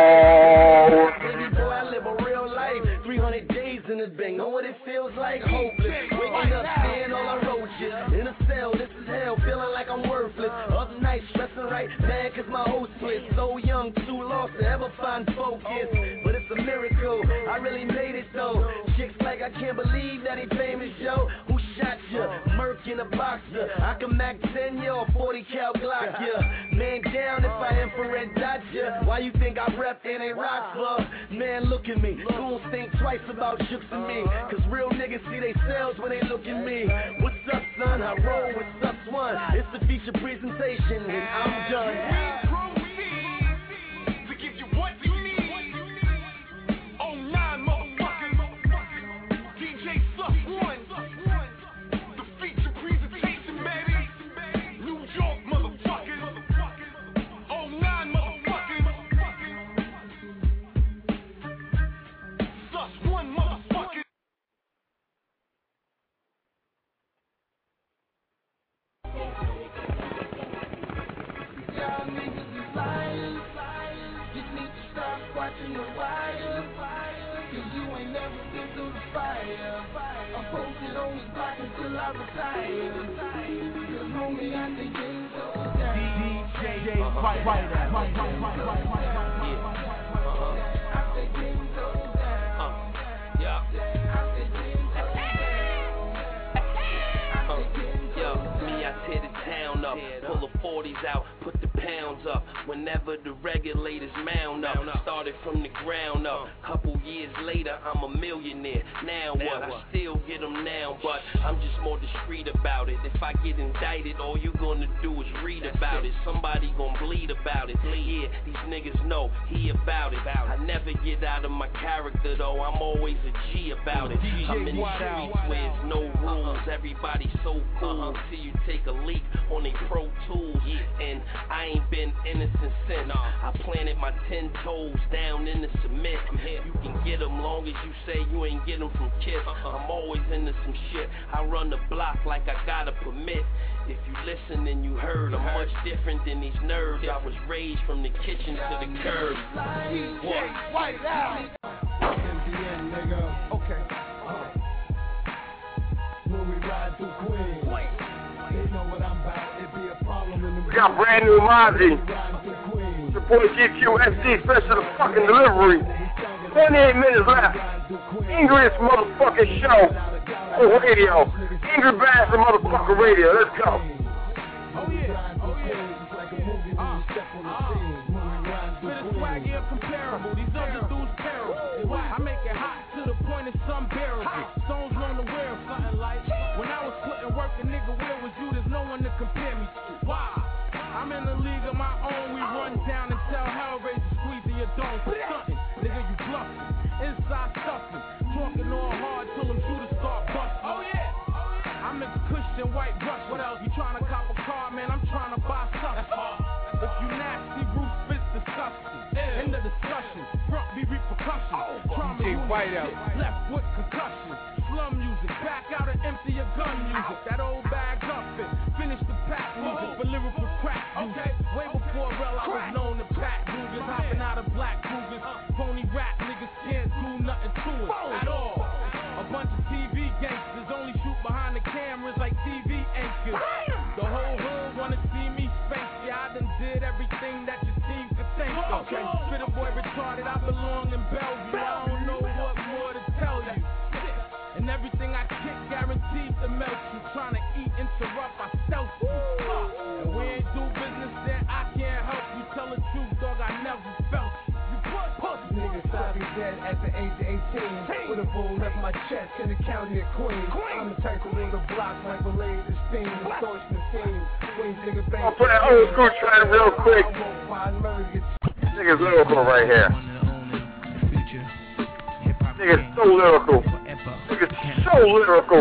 Wrong. Baby boy, I live a real life. three hundred days in this bang. Know what it feels like? Hopeless. Waking up, seeing all I wrote shit. In a cell, this is hell. Feeling like I'm worthless. Other nights, stressing right. Mad cause my whole split. So young, too lost to ever find focus. But it's a miracle. I really made it though. Chicks like I can't believe that he famous, yo. Who shot ya. Merc in a boxer. I can Mac ten ya or forty cal Glock ya. Man down if I infrared dot ya. Why you think I rep and ain't rock for? Man, look at me. Goons think twice about shooks and me. Cause real niggas see they selves when they look at me. What's up, son? I roll with Sus One. It's the feature presentation and I'm done. Watching the wire, cause you ain't never been through the fire. I'm posted on this block until I retire. Cause homie, I think it's so down. D J White, White, White, White, White, White, White, I think it's so down. Yeah. I think it's so down. Yo, me, I tear the town up, pull the forties out, put the pounds up. Whenever the regulators mount up, started from the ground up. Couple years later, I'm a millionaire. Now what? I still get them now, but I'm just more discreet about it. If I get indicted, all you gonna do is read about it. Somebody gonna bleed about it. Yeah, these niggas know he about it. I never get out of my character though. I'm always a G about it. I'm in the streets where there's no rules. Everybody so cool. See you take a leak on they Pro Tools, and I ain't been innocent since. I planted my ten toes down in the cement. You can get them long as you say you ain't get them from Kiss. I'm always into some shit. I run the block like I got a permit. If you listen and you heard, I'm much different than these nerds. I was raised from the kitchen to the curb. What? White out. M D N, nigga. Okay. Uh, when we ride through Queens, they know what I'm about. It be a problem in the. We got brand new Mozzie. Your boy G Q S D special fucking delivery. twenty-eight minutes left. Ingrid's motherfucking show on radio. Ingrid Bass and motherfucking radio. Let's go. Oh yeah. Oh yeah. Uh, uh, with a swaggy incomparable. These other dudes terrible. I make it hot to the point it's unbearable. Stones known to wear something like. When I was putting work, a nigga, where was you? There's no one to compare me to. Why? I'm in a league of my own. We run down and tell Hellraiser squeezing your dome for something. Nigga, you bluffing. Inside stuffing. Talking all hard till them shooters start busting. Oh yeah. I'm in Christian white brush. What else? You trying to cop a car, man? I'm trying to buy something. If you nasty, Bruce Spitz disgusting. End of discussion. Front be repercussions. Trauma unit. Left with concussion. Slum music. Back out and empty your gun music. That old bag up it. Finish the pack music for lyrical crack music. Way before real, I was known to pack Cougars. Hopping out of black Cougars. Phony rap niggas can't do nothing to it at all. A bunch of T V gangsters only shoot behind the cameras like T V anchors. The whole hood wanna see me space. Yeah, I done did everything that your team could think of. Fit a boy retarded, I belong in Bellevue. I don't know what more to tell you. And everything I kick guaranteed to melt you. Trying to eat, interrupt, I stealth you. And we ain't do business there, I can't help you. Tell the truth, dog, I never felt you. Niggas, I be dead at the age of eighteen. With a bull left my chest in the county of Queens. I'm the type of nigga block like Belay the steam. Distortion the scene. Queens nigga bang. I'll play that old school track real quick. Nigga's lyrical right here. Nigga's so lyrical. Nigga's so lyrical.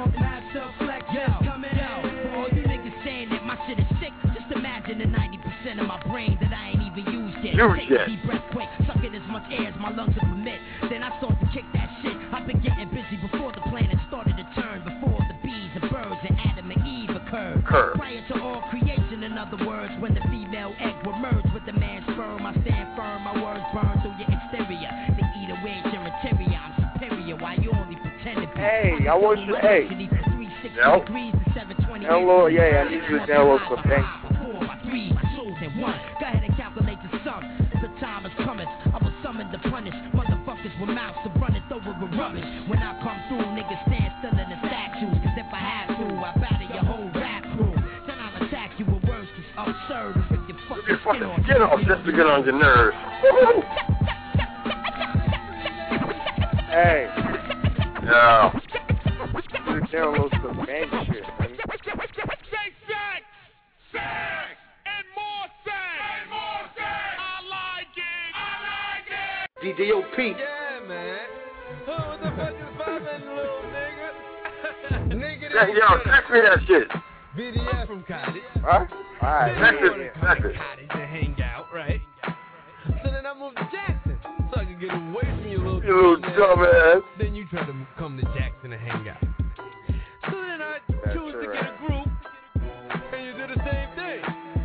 All you niggas saying that my shit is sick. Just imagine the ninety percent of my brain that I ain't even used yet. Used yet. Deep breath quick, sucking as much air as my lungs will permit. Then I start to kick that shit. I've been getting busy before the planet started to turn. Before the bees and birds and Adam and Eve occurred. Curve. Prior to all creation, in other words, when the female egg will merge with the man's sperm, I stand firm, my words burn through your exterior. They eat away at your interior. I'm superior, why you only pretend to be. Hey, I want you, hey. No. Hello, yeah, I need you to download some things. Four by three, my soul's in one. Go ahead and calculate the sum. The time is coming. I was summoned to punish motherfuckers with mouths to run it over with rubbish. When I come through, niggas stand still in the statues. Cause if I have to, absurd to rip your fucking, your fucking skin off. skin off just to get on your nerves. Hey. Yeah. You download some gang shit, man. Say sex! Sex! And more sex! And more sex! I like it! I like it! D D O P. Yeah, man. Who the fuck is vibing, little nigga? Nigga, Yeah, yo, text me that shit. B D S from college. Huh? Alright. Text it, text it. Cottage and hang out, right? So then I moved to Jackson, so I could get away from you little You little dumbass. Then you try to come to Jackson and hang out. So then I That's choose to right. get a group, and you do the same thing.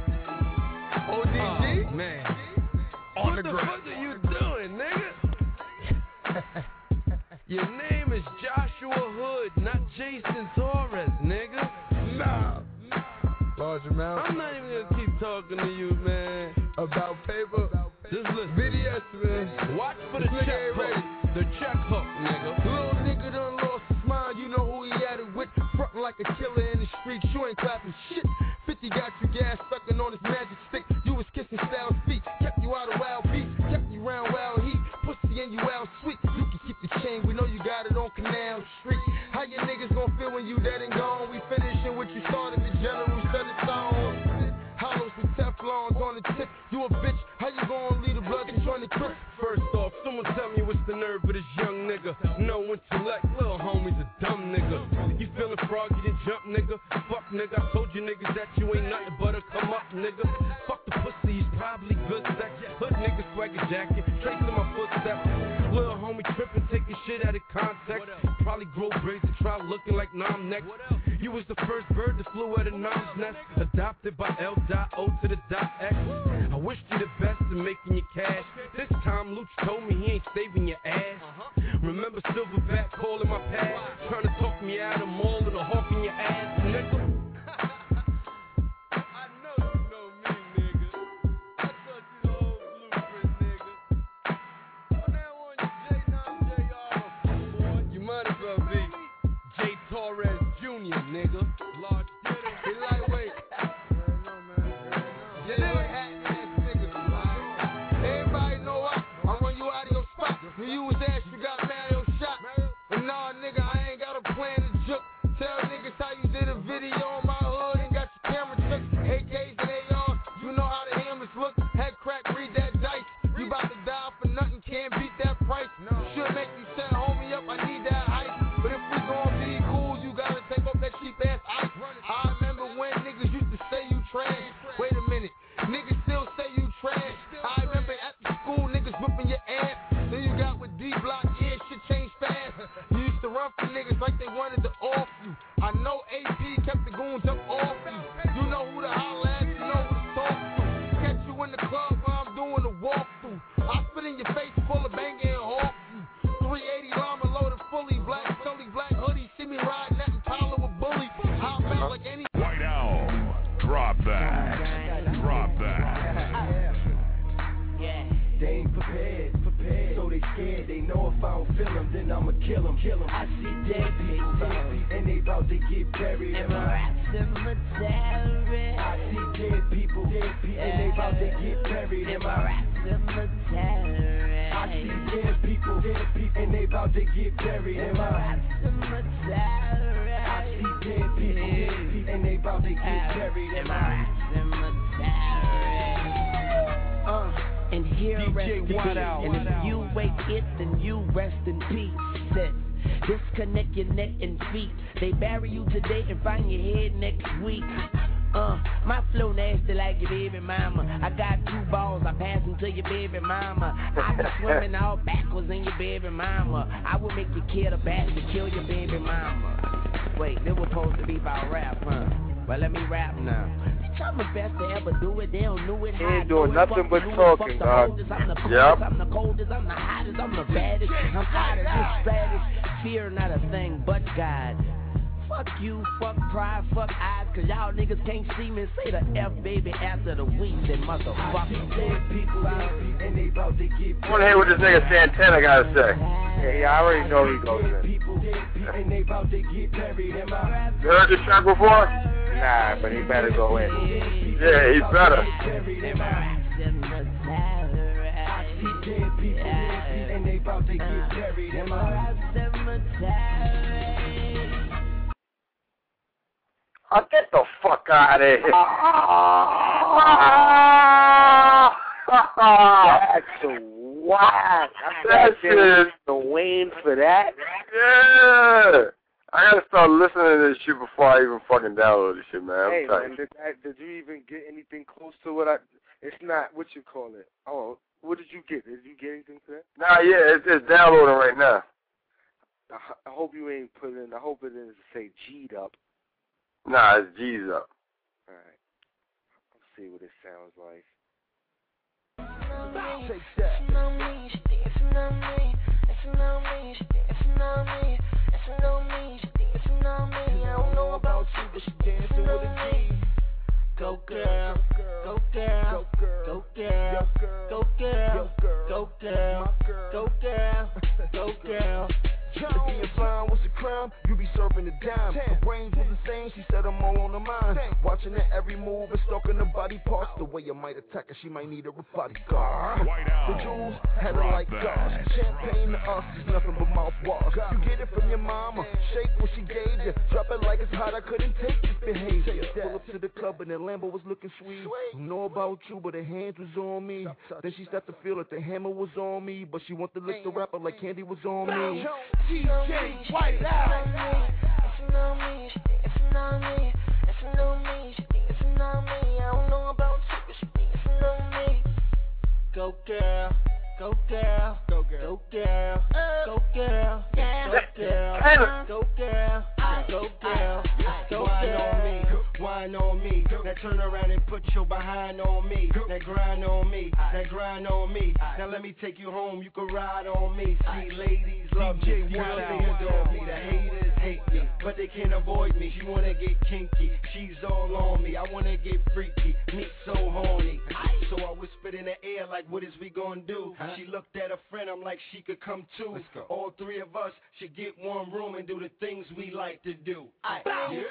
O D G? Oh, man. On what the, the fuck are you doing, nigga? Your name is Joshua Hood, not Jason Torres, nigga. Nah. Large amount. I'm not even gonna keep talking to you, man. About paper. Just listen. B D S, man. Watch for the check hook. The check hook, nigga. Little nigga done lost his mind. You know who he had it with. Frontin' like a killer in the street. You ain't clapping shit. fifty got you gas sucking on his magic stick. You was kissing Styles' feet. Kept you out of wild beat. Kept you around wild heat. Pussy and you out sweet. You can keep the chain. We know you got it on Canal Street. How your niggas gon' feel when you dead and gone? We finishing what you started. The general set it on. Hollows with Teflons on the tip. You a bitch. How you gon' leave the blood and join the trip? First off, someone tell me what's the nerve of this young nigga. No intellect, little homie's a dumb nigga. You feeling froggy, then jump, nigga. Fuck, nigga. I told you niggas that you ain't nothing but a come up, nigga. Fuck the pussy, he's probably good sex. Hood nigga swagger jacket, tracing my footsteps. Little homie tripping, taking shit out of context. Probably grow braids and try looking like Nom next. You was the first bird that flew out of Nom's nest. Adopted by L dot O to the dot X. I wish you the best in making your cash. This time Luch told me he ain't saving your ass. Remember Silverback calling my past, trying to talk me out of mall and a hawk in your ass, nigga. I know you know me, nigga. I thought you the whole blueprint, nigga. From now on, you J nine J R, boy. You might as well be J Torres Junior, nigga. Large theater, he lightweight. Yeah, no hat ass nigga. Everybody know I, I run you out of your spot. When you was asked, you got Mario shot. But nah, nigga, I ain't got a plan to juke. Tell niggas how you did a video on my hood and got your camera took. A Ks and A Rs, you know how the hammers look. Head crack, read that dice. You about to die for nothing, can't beat that price. Should make you send homie up, I need that ice. But if we gon' be cool, you gotta take off that cheap ass ice. I remember when niggas used to say you trash. Wait a minute, niggas still say you trash. I remember at the school, niggas whipping your ass. Then you got with D Block, yeah, shit changed fast. You used to run for niggas like they wanted to off you. I know A P kept the goons up off you. You know who to holler at, you know who to talk to. Catch you in the club while I'm doing a walkthrough. I spit in your face full of banging and hawk you. three eighty llama loaded fully, black, Sully, black hoodie. See me riding that Impala with bully. Hop out like any. White Owl, drop that, drop that. They ain't prepared, prepared, so they scared. They know if I don't feel them, then I'ma kill them, kill them. I see dead people, and they about to get buried. And my raps cemetery. I see dead people, dead people, and they about to get buried. And my raps cemetery. I see dead people, dead people, and they about to get buried. And my raps cemetery. I see dead people, dead people, and they about to get buried. And my raps cemetery. Uh. And here rest in peace. And if you wake it, then you rest in peace. Sis. Disconnect your neck and feet. They bury you today and find your head next week. Uh, my flow nasty like your baby mama. I got two balls, I pass them to your baby mama. I be swimming all backwards in your baby mama. I will make you kill the bat to kill your baby mama. Wait, this was supposed to be about rap, huh? Well, let me rap now. I'm the best to ever do it. They don't know it. He ain't doing nothing but talking, dog. I'm the coldest, yep. I'm the coldest, I'm the hottest, I'm the baddest. I'm out of this strategy. Fear not a thing but God. Fuck you, fuck pride, fuck eyes, cause y'all niggas can't see me. Say the F baby after the week, then motherfucker. People out and they about to get. I wanna hear what this nigga Santana gotta say. Yeah, yeah, I already know he goes in. You heard this track before? Nah, but he better go in. Yeah, he better. And they about to get buried in my Oh, get the fuck out of here. That's whack. That shit is the Wayne for that. Yeah. I gotta start listening to this shit before I even fucking download this shit, man. I'm Hey, telling man, did, I, did you even get anything close to what I... It's not, what you call it? Oh, what did you get? Did you get anything for that? Nah, yeah, it's, it's downloading right now. I, I hope you ain't put in, I hope it didn't say G'd up. Nah, it's G's up. Alright. Let's see what it sounds like. Take that. I don't know about you, but she dancing with a G. Go girl, go girl, go girl, go girl, go girl, go girl, go girl. Being fine was a crime, you be serving a dime. Her brains was the same, she said I'm all on her mind. Watching her every move and stalking her body parts. The way I might attack her, she might need a bodyguard. The jewels had her like gosh. Champagne to us is nothing but mouthwash. You get it from your mama, shake what she gave you. Drop it like it's hot, I couldn't take this behavior. Pull up to the club and the Lambo was looking sweet. Don't know about you, but her hands was on me. Then she started to feel that the hammer was on me, but she want to lick the rapper like Candy was on me. D J White Out. It's not me, it's not me, it's not me, it's not me. I don't know about you, but she thinks it's not me. Go girl, go girl, go girl, go girl, go girl, go girl, go girl, go girl, go wine on me, wine on me. Now turn around and put your behind on me. Now grind on me, now grind on me. Now let me take you home, you can ride on me. See, ladies love me, girls they adore me. The haters hate me, but they can't avoid me. She wanna get kinky, she's all on me. I wanna get freaky, me so horny. So I whispered in the air like, what is we gonna do? She looked at a friend, I'm like, she could come too. All three of us should get one room and do the things we like to do. I, yeah.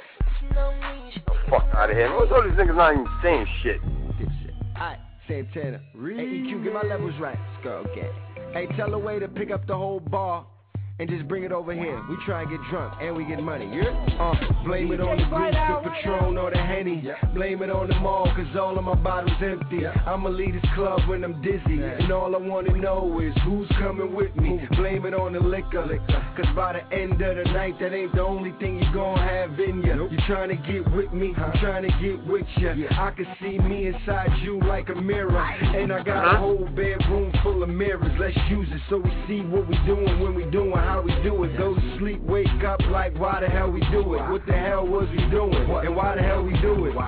Fuck out of here. What's all these niggas not even saying shit? Alright, Santana. Hey, E Q, get my levels right. Let's go, okay. Hey, tell the waiter to pick up the whole bar and just bring it over here. We try and get drunk and we get money, yeah? Uh, blame it on the Goose, the Patron, or the Henny. Blame it on the mall, cause all of my bottles empty. I'ma leave this club when I'm dizzy, and all I wanna know is who's coming with me. Blame it on the liquor, cause by the end of the night, that ain't the only thing you gon' have in ya. You trying to get with me, I'm trying to get with ya. I can see me inside you like a mirror, and I got a whole bedroom full of mirrors. Let's use it so we see what we doing when we doing how we do it. Go to sleep, wake up like why the hell we do it? What the hell was we doing? And why the hell we do it?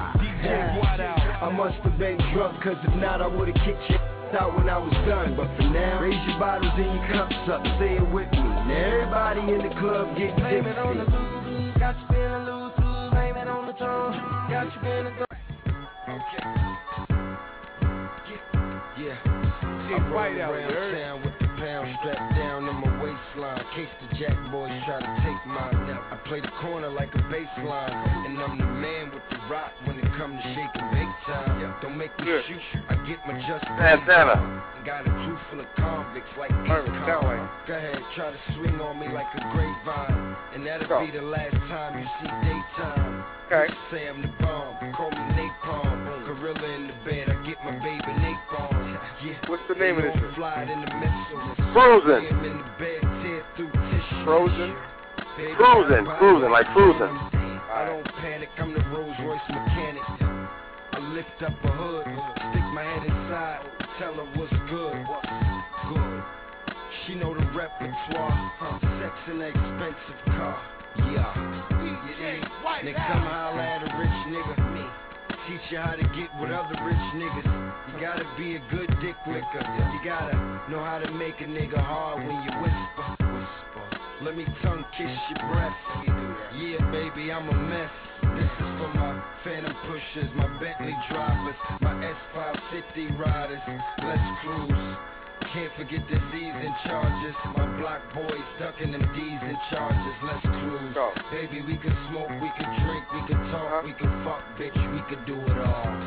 I must have been drunk, cause if not I would've kicked your out when I was done. But for now, raise your bottles and your cups up, say it with me. Now everybody in the club get tipsy. Blame it on the lose, got you feeling loose, loose. Blame it on the tone, got you feeling good. Okay. Yeah, yeah. I'm right out here with the pound strapped down in my waistline. Case the jack boys try to take mine. I play the corner like a baseline, and I'm the man with the rock when it comes to shaking big time. Don't make me shoot, I get my just Santana. Got a crew full of convicts like East Con. Go ahead, try to swing on me like a grapevine, and that'll Go. be the last time you see daytime. Okay. Say I'm the bomb, call me Napalm. Gorilla in the bed, I get my baby Napalm. Yeah. What's the name of this? Fly in the missile. Frozen. In the bed, tear through tissue. Frozen. Cruising, cruising, like cruising. I don't panic, I'm the Rolls Royce mechanic. I lift up a hood, stick my head inside, tell her what's good. Good. She know the repertoire, huh? Sex in an expensive car. Yeah. Yeah. Next time I holler at a rich nigga, me. Teach you how to get with other rich niggas. You gotta be a good dick licker. You gotta know how to make a nigga hard when you whisper. Let me tongue kiss your breath. Yeah, baby, I'm a mess. This is for my Phantom pushers, my Bentley drivers, my S five fifty riders. Let's cruise. Can't forget the Z's and charges. My block boys ducking them D's and charges. Let's cruise. Baby, we can smoke, we can drink, we can talk, we can fuck, bitch, we can do it all.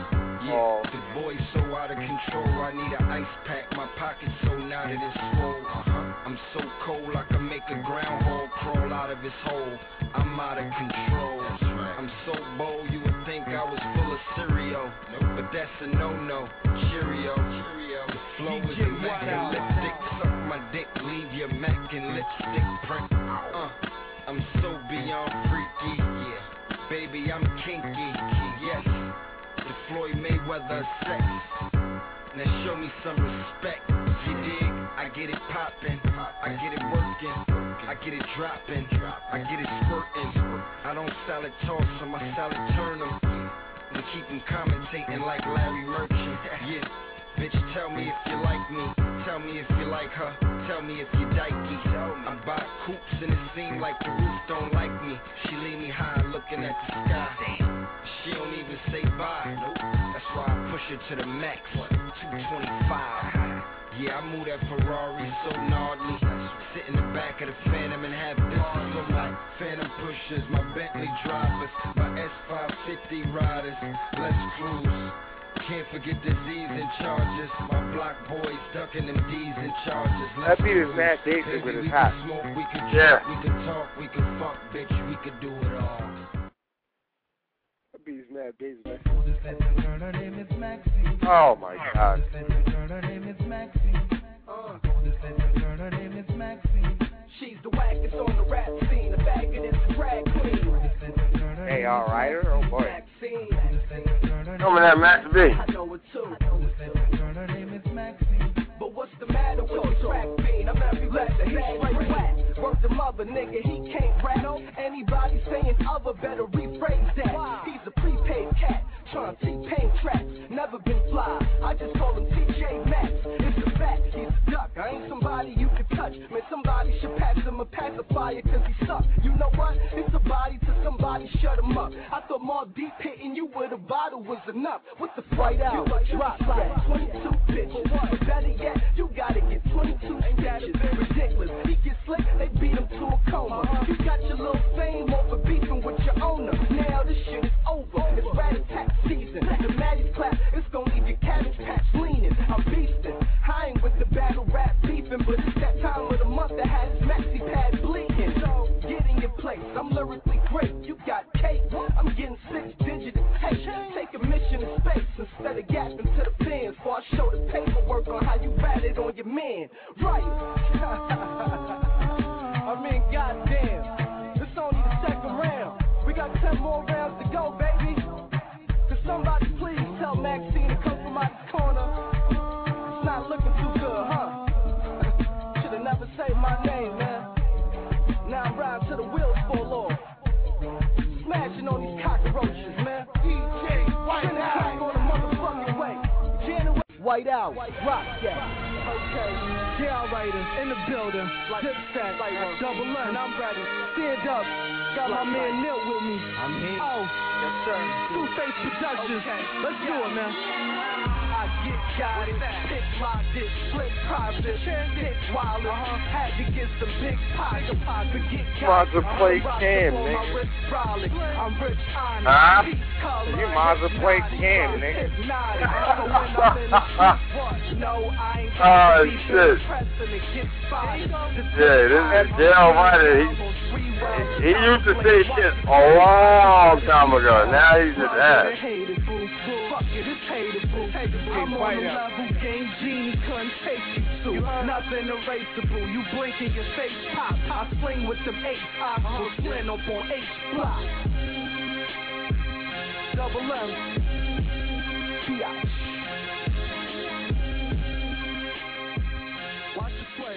Yeah, the boy's so out of control, I need an ice pack. My pocket's so knotted it's swole. Uh-huh. I'm so cold, I can make a groundhog crawl out of his hole. I'm out of control. Right. I'm so bold, you would think I was full of cereal. Nope. But that's a no-no. Cheerio. Cheerio. The flow is immaculate. Suck my dick, leave your Mac and lipstick print. Uh, I'm so beyond freaky. Yeah. Baby, I'm kinky. Yes. The Floyd Mayweather sex. Now show me some respect. You dig? I get it poppin', I get it working, I get it dropping, I get it squirting. I don't salad toss them, I salad turn them. And keep them commentating like Larry Merchant. Yeah, bitch, tell me if you like me, tell me if you like her, tell me if you dykey. I buy coops and it seem like the roof don't like me. She leave me high looking at the sky. She don't even say bye. Nope. That's why I push her to the max. two twenty-five. Yeah, I move that Ferrari so gnarly. Sit in the back of the Phantom and have business on my Phantom pushers, my Bentley drivers, my S five fifty riders. Let's cruise. Can't forget the Z's and Chargers. My block boys ducking them D's and Chargers. That beat is mad basic with his hat. Smoke, we could yeah. Drink, we could talk, we could fuck, bitch, we could do it all. That beat is mad basic. Oh my God. She's the wackest on the rap scene, a bag of this drag queen. Hey, all righter, oh boy. Coming at Max B. I know it too. But what's the matter with the track bean? I'm every letter, he's straight whack. Work the mother, nigga, he can't rap. Anybody saying other better rephrase that. He's a prepaid cat, trying to T-Pain tracks. Never been fly, I just call him T J Maxx. It's a fact, he's a duck, I ain't somebody you could touch. Man, somebody should pass him a pacifier cause he sucks. You know what? It's a body to somebody, shut him up. I thought more deep hitting you with a bottle was enough. What the fuck? Out, drop like twenty-two bitches. But better yet, you gotta get twenty-two stitches. Ridiculous, he gets slick, they beat him to a coma. You got your little fame over beefing with your owner. Now this shit is over, it's rat-a-tat season. The Maddie's clap, it's gonna leave your cabbage patch leaning. I'm beastin', I ain't with the battle rap beefing, but it's that time of the month that has maxi pad bleeding. So get in your place, I'm lyrically great. You got cake, I'm getting six digit tape. Take a mission in space instead of gapping to the fans. Before I show the paperwork on how you ratted on your man. Right. I mean, goddamn, it's only the second round. We got ten more rounds to go, baby. Could somebody please tell Maxine to come from out this corner? It's not looking too good, huh? Should've never said my name, man. Now I'm riding till the wheels fall off. Smashing on these cockroaches, man. D J White Out on the motherfucking way. January White Out, rock that. Okay, yeah, writers in the building. Dip stack, double N, I'm ready. Stand up, got my man Nil with me. I'm here. Oh, yes sir. Two Face Productions. Okay. Let's do it, man. I get got it, pick lock this, flip private, pick wallet, uh-huh. Had to get some big pockets, but get got it. Play Cam, nigga. I'm rich on huh? You might as well play Cam, nigga. Oh shit. Yeah, this is Dale Ryder. He, he used to say shit a long time ago. Now he's just ass. I'm on the level, game genie couldn't take you to. Nothing erasable, you blink and your face pop. I sling with them eight ops, will sling up on H block. Double M, Biatch. Watch the play.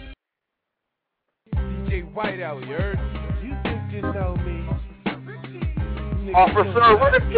D J White Out, you heard? You think you know me? Officer Ricky!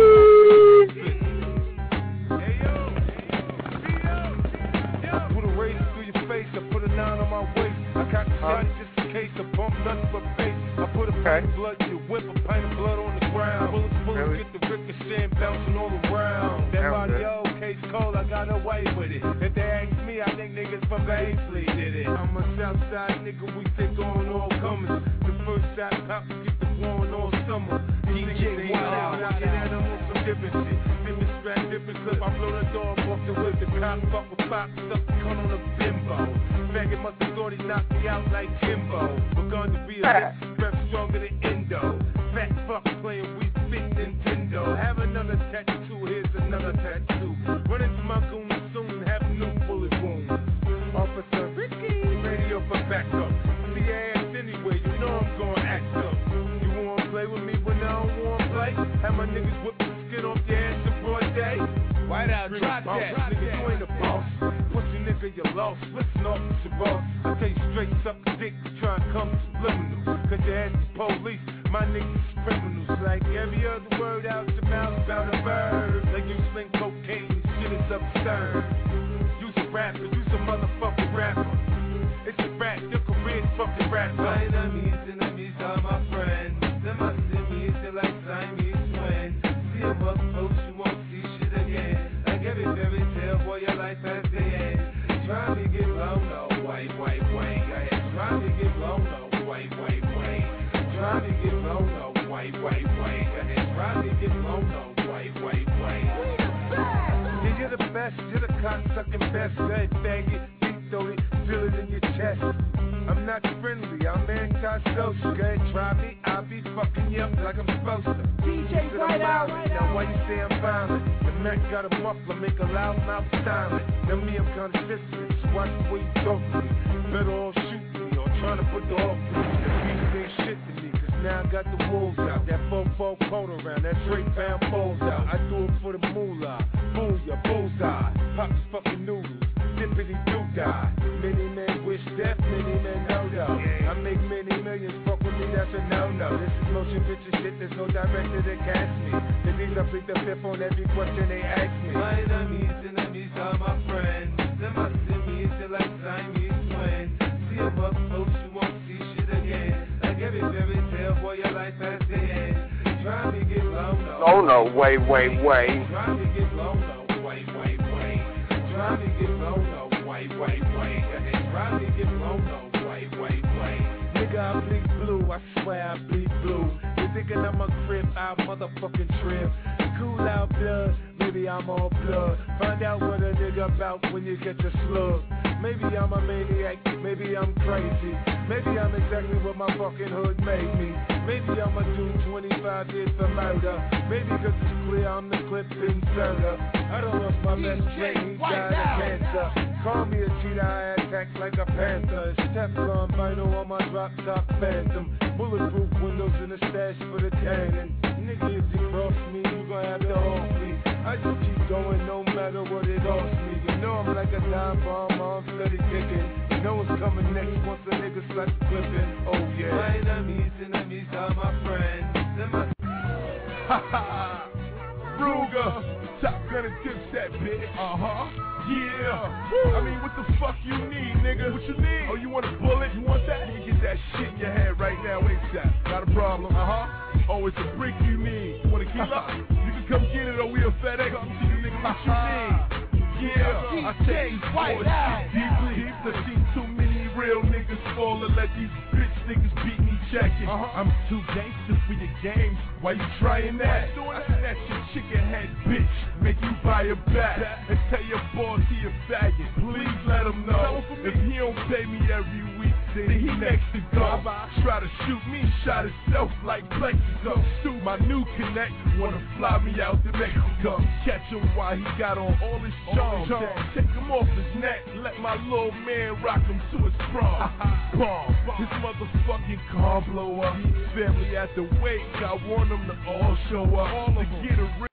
I put a nine on my waist. I got the gun just in case I bump nothing but face. I put a pint of blood in your whip, a pint of blood on the ground. Bullets, bullets, get the ricochet and bouncing all around. That audio case cold, I got away with it. If they ask me, I think niggas from Baisley did it. I'm a Southside nigga, we think on all comers. The first shot pop, get the blowing all summer. D J White Out, I get at them on some different shit. Different strap, different clip, I dog walked the whip, the cop fuck with pop, stuck the gun on a bimbo. Faggot must have thought he knocked me out like Kimbo. We're going to be a mixed rep stronger than Indo. Fat fuck playing we fit Nintendo. Have another tattoo, here's another tattoo. Run into my goon soon, have no bullet wounds. Officer Ricky, radio for backup. See your ass anyway, you know I'm going act up. You wanna play with me when I don't wanna play? Have my niggas whip the skin off your ass in broad day. White out, drop that, nigga, you ain't a boss. Pussy nigga, you lost. Listen off your boss. I tell you straight, suck a dick to try and come subliminal. Cause your ass is police, my niggas is criminals. Like every other word out your mouth about a bird. Like you sling cocaine, shit is absurd. You's a rapper, you's a motherfucking rapper. It's a rap, your career's fucking rapper. My enemies, enemies are my friends. Them my enemies, they're like Siamese twins. See them up close, you won't see shit again. Like every fairy tale, boy, your life has the end. Try me get blown, no, white, white, white. Try me get blown, no, white, white, white. Try me get blown, no, white, white, white. Try me get blown, no, white, white, white. Yeah, you're the best, you're the cocksucking best. Hey, faggot, deep throat it, feel it in your chest. I'm not friendly, I'm anti-social. Go ahead, try me, I'll be fucking you up like I'm supposed to. D J, right out, right out. Now why you say I'm violent? The Mac got a muffler, make a loud mouth silent. Now me, I'm consistent, so watch the way you talk to me. Better all shoot me or trying to put the off me. The beats ain't shit to me, cause now I got the wolves out. That four four coat around, that straight pound bowls out. I do it for the moolah, booyah, bullseye. Pop's fucking noodles, dippity doo die. Many men wish death, many men know though. I make many millions, fuck with me, that's a no-no. This is motion picture shit, there's no director that cast me. The these I pick the fifth on every question they ask me. My enemies, enemies are my friends. Them my enemies, they're like Siamese twins. See them up close, you won't see shit again. Like every fairy tale, boy, your life has the end. Try me get blown, no. Oh no, wait, wait, wait. Try me get blown, no, wait, wait, wait. Try me get blown, no, wait, wait, wait. Try me get blown, no, wait, wait, wait. Nigga, I bleed blue, I swear I bleed blue. You thinking I'm a crib, I motherfucking trip. Cool out blood, maybe I'm all blood. Find out what a nigga about when you get your slug. Maybe I'm a maniac, maybe I'm crazy. Maybe I'm exactly what my fucking hood made me. Maybe I'ma do twenty-five years for murder. Maybe cause it's clear I'm the clip inserter. I don't lost my best friend, he died of cancer. Call me a cheetah, I attack like a panther. It's Teflon vinyl on my drop top Phantom. Bulletproof windows in the stash for the cannon. Nigga, if you cross me, you gon' have to off me. I just keep going no matter what it costs me. You know I'm like a dime bomb, I'm steady kicking. You know what's coming next once a nigga starts flipping. Oh yeah. My enemies, enemies are my friends. They're my ha ha. Ruger, Top Gun and Dipset, bitch. Uh huh. Yeah. Woo. I mean, what the fuck you need, nigga? What you need? Oh, you want a bullet? You want that? You get that shit in your head right now. Ain't that? Not a problem. Uh huh. Oh, it's a brick you need. You wanna keep up? You can come get it, or we'll FedEx. Come see you, nigga. What you need? Yeah. I take these boys shit deeply. Cause see too many real niggas fall and let these bitch niggas beat me checking. Uh-huh. I'm too gangster for your games. Why you trying that? I snatch your chicken head, bitch. Make you buy a bat. And tell your boss he a faggot. Please let him know. If he don't pay me every week, then he next to go. Try to shoot me, shot himself like Plexico. Shoot my new connect. Wanna fly me out to Mexico. Catch him while he got on all his charms. Take him off his neck. Let my little man rock him to his prom. Bomb. His motherfucking car blow up. Family at the wake. I want them to all show up. All to get a ring.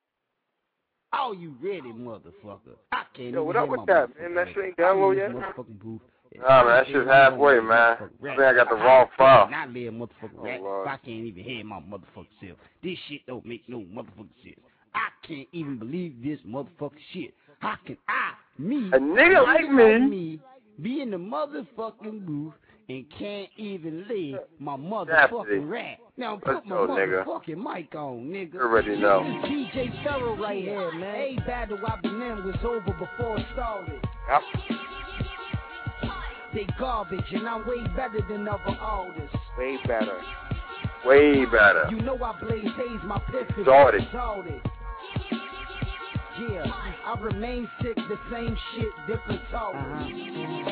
Oh, you ready, motherfucker? I can't Yo, what even up with that, man? That shit ain't download yet? Motherfucking booth. Nah, man, that shit's halfway, man. I think I got the wrong file. Not live motherfucking oh, rap. Lord. I can't even hear my motherfucking self. This shit don't make no motherfucking sense. I can't even believe this motherfucking shit. How can I, me, a nigga like me, me, be in the motherfucking booth and can't even live my motherfucking rap? Now put Let's my go, motherfucking nigga. mic on, nigga. You already know. D J Pharaoh right here, man. A battle I've been in was over before it started. Yep. They garbage and I'm way better than other artists. Way better. Way better. You know I blaze haze, my piff is Started. started. Yeah, I remain sick, the same shit, different talk. Uh-huh.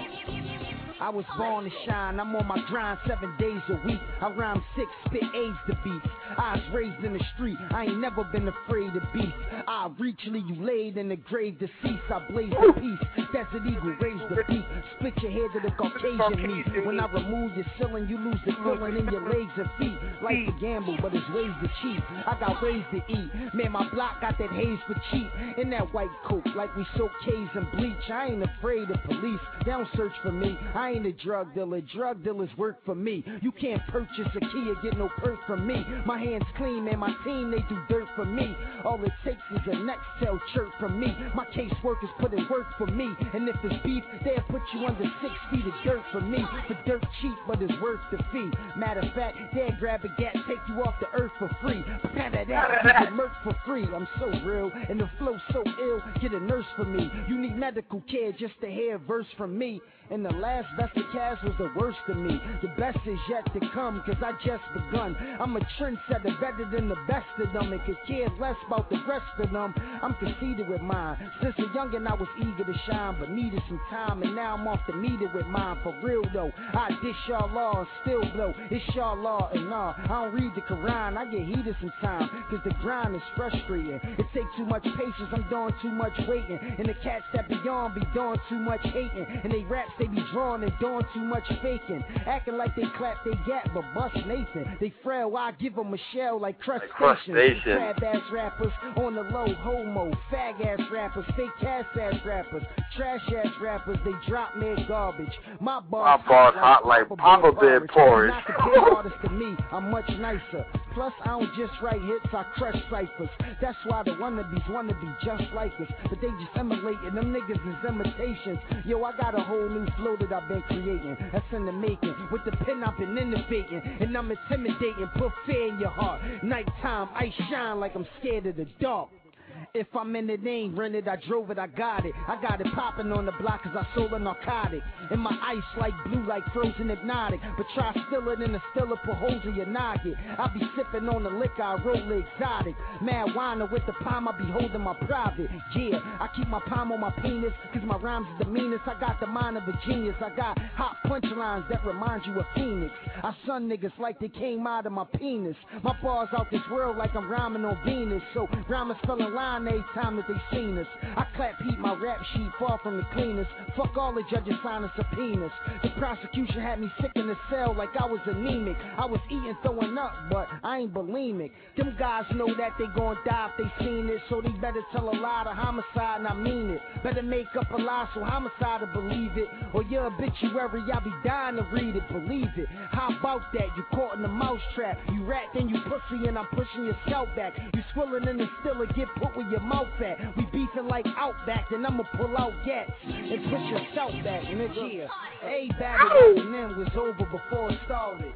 I was born to shine, I'm on my grind seven days a week. I rhyme six, spit AIDS to beats. I was raised in the street, I ain't never been afraid of beef. I reach you laid in the grave deceased. I blaze the peace, Desert Eagle, raise the beat. Split your head to the Caucasian meat. When I remove your ceiling, you lose the feeling in your legs and feet. Life's a gamble, but it's ways to cheat. I got ways to eat, man, my block got that haze for cheap. In that white coat, like we soak K's and bleach. I ain't afraid of police, they don't search for me. I ain't a drug dealer, drug dealers work for me. You can't purchase a key or get no perk from me. My hands clean, man, my team, they do dirt for me. All it takes is a next cell chirp from me. My caseworkers put in work for me. And if it's beef, they'll put you under six feet of dirt for me. For dirt cheap, but it's worth the fee. Matter of fact, they'll grab a gat, take you off the earth for free. Matter of that, you get murk for free. I'm so real, and the flow so ill, get a nurse for me. You need medical care just to hear a verse from me. And the last best of cast was the worst of me. The best is yet to come, cause I just begun. I'm a trendsetter, better than the best of them. And could care less about the rest of them. I'm conceited with mine. Since a youngin' I was eager to shine, but needed some time. And now I'm off the meter with mine. For real though, I dish y'all law and still blow. It's y'all law and nah, I don't read the Quran, I get heated sometimes. Cause the grind is frustrating. It takes too much patience, I'm doing too much waiting. And the cats that be on be doing too much hating. And they raps they be drawing and doing too much faking. Acting like they clap they gap, but bust Nathan. They frail, I give them a shell like crustaceans. Like crab ass rappers on the low, homo, fag ass rappers, fake ass ass rappers, trash ass rappers, they drop mad garbage. My bars, My bars hot like Papa Bear porridge. Not the big artist to me, I'm much nicer. Plus, I don't just write hits, I crush ciphers. That's why the wannabes wanna be just like us. But they just emulating, them niggas is imitations. Yo, I got a whole new flow that I've been creating. That's in the making. With the pen I've been innovating. And I'm intimidating, put fear in your heart. Nighttime, I shine like I'm scared of the dark. If I'm in it, ain't rented, I drove it, I got it. I got it popping on the block cause I sold a narcotic. And my ice like blue like frozen hypnotic. But try still it in the stiller, put holes in your noggin. I be sipping on the liquor, I roll the exotic. Mad winer with the palm, I be holding my private. Yeah, I keep my palm on my penis cause my rhymes is the meanest. I got the mind of a genius. I got hot punchlines that remind you of Phoenix. I son niggas like they came out of my penis. My bars out this world like I'm rhyming on Venus. So rhymers fell in line every time that they seen us. I clap heat my rap sheet far from the cleanest. Fuck all the judges signing subpoenas. The prosecution had me sick in the cell like I was anemic. I was eating, throwing up, but I ain't bulimic. Them guys know that they gon' die if they seen it, so they better tell a lie to homicide and I mean it. Better make up a lie so homicide will believe it. Or your obituary, I be dying to read it, believe it. How about that? You caught in the mouse trap. You rat, then you pussy, and I'm pushing your scalp back. You swilling in the stiller, get put with your mouth at. We beefing like Outback, then I'ma pull out gats and push your scalp back, nigga. Yeah. Hey, battle and then was over before it started.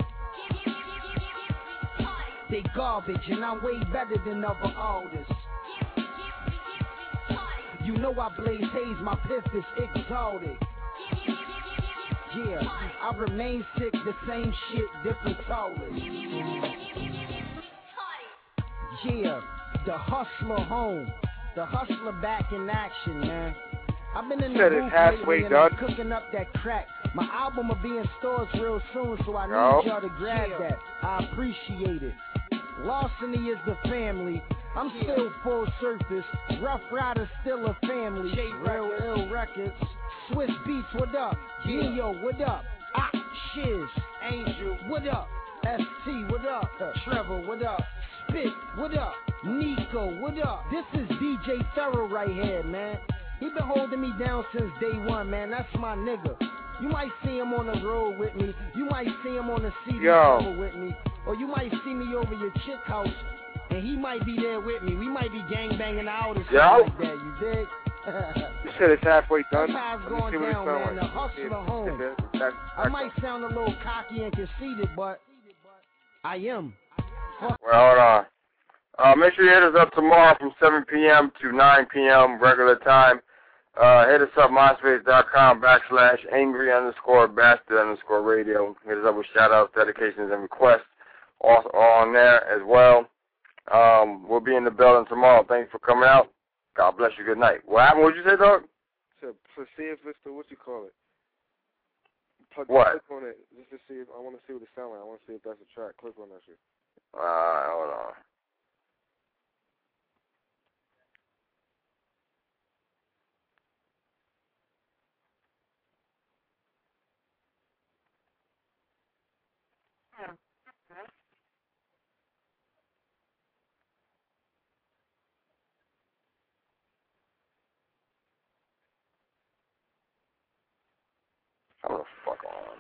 They garbage, and I'm way better than other artists. You know I blaze haze, my piff is exalted. Yeah, I remain sick, the same shit, different toilets. Yeah, the hustler home, the hustler back in action, man. I've been in the booth lately and I'm cooking up that crack. My album will be in stores real soon, so I need y'all to grab that. I appreciate it. Larceny is the family. I'm still full surface. Rough Rider still a family. Real ill records. Swiss Beats, what up? Neo, what up? Ah, Shiz, Angel, what up? S T, what up? Trevor, what up? Spit, what up? Nico, what up? This is D J Thorough right here, man. He been holding me down since day one, man. That's my nigga. You might see him on the road with me. You might see him on the C D cover with me. Or you might see me over your chick house, and he might be there with me. We might be gangbanging out or something like that, you dig? You said it's halfway done. That's how it's going down, man. The hustler home. I might sound a little cocky and conceited, but I am. Well, hold on. Uh, make sure you hit us up tomorrow from seven p.m. to nine p.m. regular time. Uh, hit us up, myspace.com backslash angry underscore bastard underscore radio. Hit us up with shout-outs, dedications, and requests. Also on there as well. Um, we'll be in the building tomorrow. Thanks for coming out. God bless you. Good night. What happened? What did you say, dog? To, to see if it's the, what you call it. Plug, What? Click on it just to see if, I want to see what it sounds like. I want to see if that's a track. Click on that shit. Alright, hold on. Come the fuck on.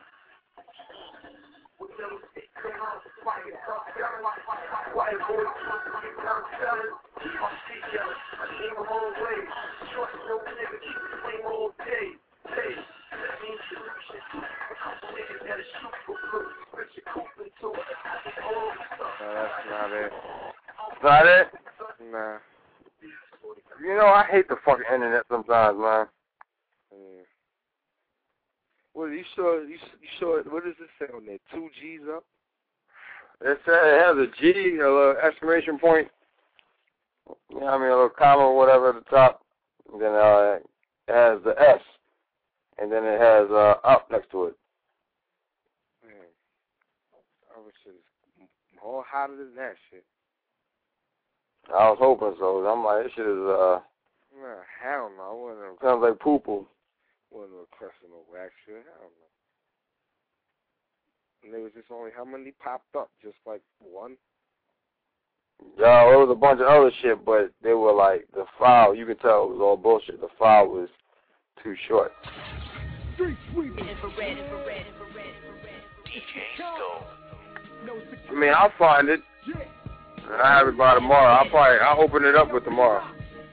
No, that's not it. Not it? Nah. You know, I hate the fucking internet sometimes, man. Yeah. Well, you sure? You, you sure? What does it say on there? Two G's up? It says it has a G, a little exclamation point. You know what I mean? A little comma or whatever at the top. And then uh, it has the S. And then it has uh, up next to it. Man, I wish it was more hotter than that shit. I was hoping so. I'm like, this shit is, uh... Nah, hell no. I wasn't... Sounds like poo-poo. Wasn't requesting no wax shit. Hell no. And there was just only how many popped up? Just like one? Yeah, it was a bunch of other shit, but they were like, the file, you could tell it was all bullshit. The file was too short. Street sweeping. Infrared, infrared, infrared, infrared. D J Stone. I mean, I'll find it. And I have it by tomorrow. I'll probably, I'll open it up with tomorrow.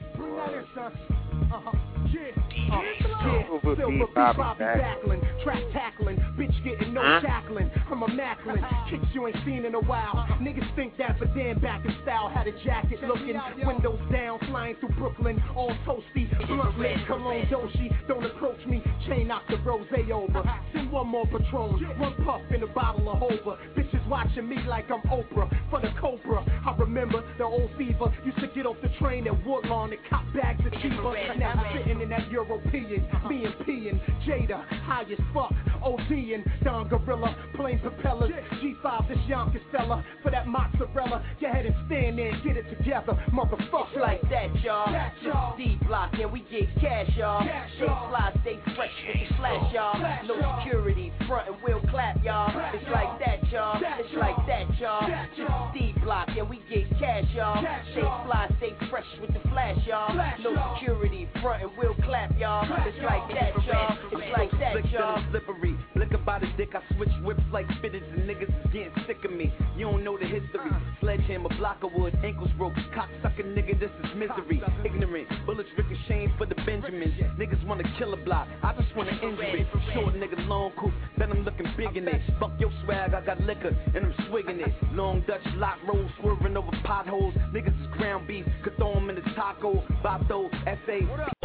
Silver beat Bobby backling, track tackling, bitch getting no huh? tackling. I'm a Macklin, kicks you ain't seen in a while. Niggas think that, but damn back in style. Had a jacket looking, windows down, flying through Brooklyn, all toasty. Blunt lit, cologne doshi, don't approach me. Chain knock the rose over. Send one more Patron, one puff in a bottle of Hova. Bitches watching me like I'm Oprah for the Cobra. I remember the old fever. Used to get off the train at Woodlawn and cop bags of cheaper. Now I'm sitting in that European. Me and P and Jada, high as fuck, ODing, Don Gorilla, plain propellers, G five, this Yonkers fella, for that mozzarella, go ahead and stand there and get it together, motherfucker. Like that, y'all, just D-block and we get cash, y'all, stay fly, stay fresh with the flash, y'all, no security, front and wheel clap, y'all, it's like that, y'all, it's like that, y'all, just D-block and we get cash, y'all, stay fly, stay fresh with the flash, y'all, no security, front and wheel clap, y'all, it's like that, y'all. It's like that, y'all. Slippery. Lick about a dick, I switch whips like spitters, and niggas is getting sick of me. You don't know the history. Sledgehammer, block of wood, ankles broke. Cocksucker nigga, this is misery. Ignorant, bullets ricocheting for the Benjamins. Niggas wanna kill a block, I just wanna injure it. Short nigga, long coupe, then I'm looking big in it. Fuck your swag, I got liquor, and I'm swigging it. Long Dutch lock roll, swerving over potholes. Niggas is ground beef, could throw them in the taco. Vato, S A.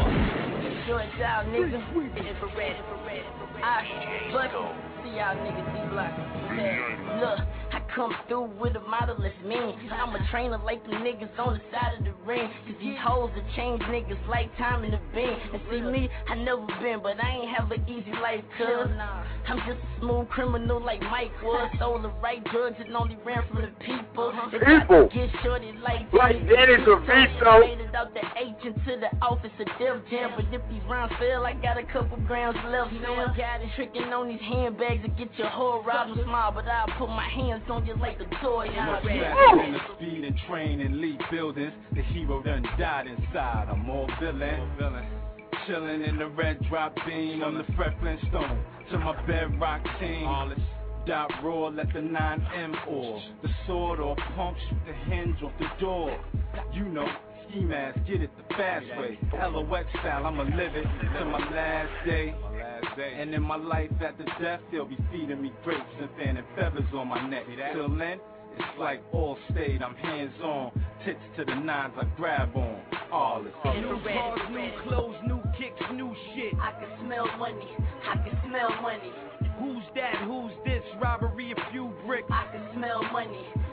Joint out, nigga. Infrared, infrared, infrared. I bust see y'all niggas D-block. Look, I come through with a model as mean. I'm a trainer like the niggas on the side of the ring. Cause these hoes that change niggas like time in the bean. And see me, I never been, but I ain't have an easy life, cuz I'm just a smooth criminal like Mike was. Stole the right drugs and only ran from the people. People! Get shorty like Like Danny DeVito. Made it out the H into the office of Def Jam. But if these rounds fail, I got a couple grams left. You know I got it tricking on these handbags to get your whole robbed small. But I'll put my hands on you like a toy. Much faster than the speed and train and lead buildings. The hero done died inside. I'm more villain. Chillin' in the red drop beam. I'm the Fred Flintstone to my bedrock team. Dot raw, let the nine M or the sword or pump shoot the hinge off the door. You know, ski mask, get it the fast way. L O X style, I'ma live it to my last day. And in my life at the death, they'll be feeding me grapes and fanning feathers on my neck. Till then, it's like all state, I'm hands on. Tits to the nines, I grab on. All is new cars, new clothes, new kicks, new shit. I can smell money, I can smell money. Who's that? Who's this? Robbery, a few bricks. I can smell money, I can smell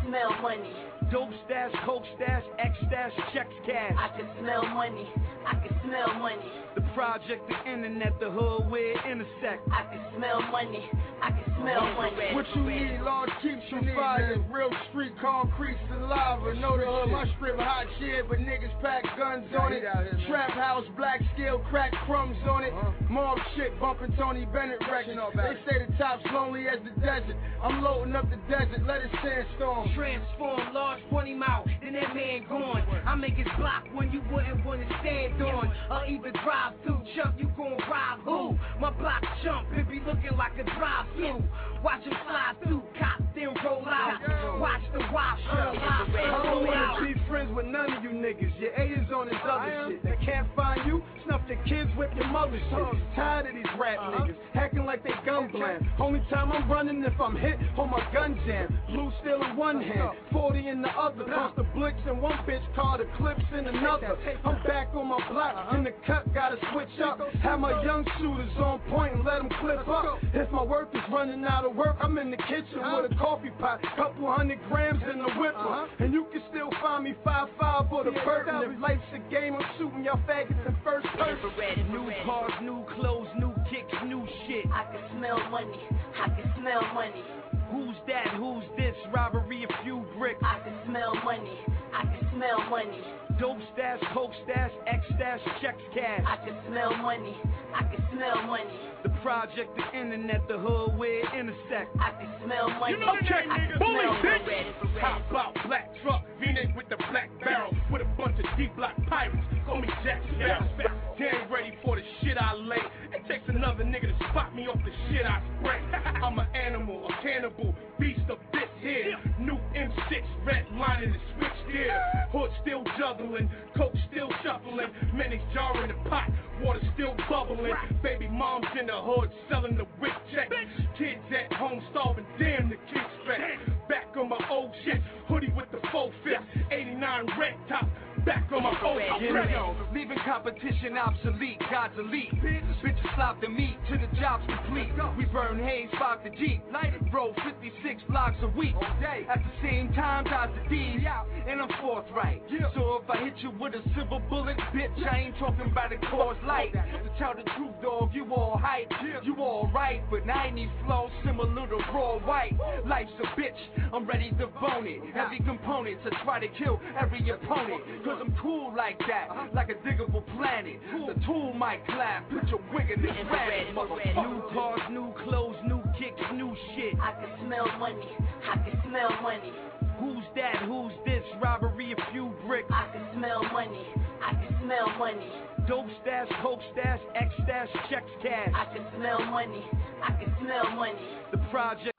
smell money. Dope stash, coke stash, X stash, checks cash. I can smell money. I can smell money. The project, the internet, the hood where it intersect. I can smell money. I can smell money. What you need, Lord, keeps you fire. Real street concrete saliva. Know the hood, my strip hot shit, but niggas pack guns on it. Trap house, black scale, crack crumbs on it. Mob shit, bumping Tony Bennett records. They say the top's lonely as the desert. I'm loading up the desert, let it sandstorm. Transform, large twenty mile, then that man gone. I make his block when you wouldn't want to stand on. Or even drive through, Chuck, you gon' rob who? My block jump, it be looking like a drive-through. Watch him slide through, cops then roll out. Watch the watch show. I don't wanna be friends with none of you niggas. Your A is on this other shit. They can't find you, snuff the kids with your mother shit. Tired of these rap niggas, hacking like they gun bland. Only time I'm running if I'm hit, hold my gun jam. Blue still in one hand, forty in the other. Toss the blicks in one bitch, call the clips in another. I'm back on my block, in the cut, gotta switch up. Have my young shooters on point and let them clip up. If my work is running out of work, I'm in the kitchen with a coffee pot, couple hundred grams in the whipper. And you can still find me five five for the burden. If life's a game, I'm shooting y'all faggots in first person. New cars, new clothes, new kicks, new shit. I can smell money. I can smell money. Who's that? Who's this? Robbery, a few bricks. I can smell money. I can smell money. Dope stash, coke stash, X stash, checks cash. I can smell money. I can smell money. The project, the internet, the hood where it intersect. I can smell money. You know the okay, nigga, bully, bitch. Hop out, black truck, V-neck with the black barrel, with a bunch of D-block pirates. Call me Jack Sparrow. Damn ready for the shit I lay. It takes another nigga to spot me off the shit I spray. I'm an animal, a cannibal, beast of this here. New M six, red line in the switch gear. Hood still juggling, coke still shuffling, minutes jarring the pot, water still bubbling. Baby mom's in the hood selling the wick check. Kids at home starving, damn the kids spent. Back on my old shit, hoodie with the full fifth, eighty-nine red top. Back on my old shit. Leaving competition obsolete, God's elite. Bitches slop the meat till the job's complete. We burn haze, fog the Jeep, light it, roll fifty-six blocks a week. At the same time, dodge the D's, and I'm forthright. So if I hit you with a silver bullet, bitch, I ain't talking about a cause light. To tell the truth, dog, you all hype, you all right, but I need flow similar to raw white. Life's a bitch, I'm ready to bone it. Heavy components to try to kill every opponent. Cause I'm cool like that, like a diggable planet. The tool might clap, put your wig in the red. New cars, new clothes, new kicks, new shit. I can smell money. I can smell money. Who's that? Who's this? Robbery, a few bricks. I can smell money. I can smell money. Dope stash, coke stash, X stash, checks cash. I can smell money. I can smell money. The project.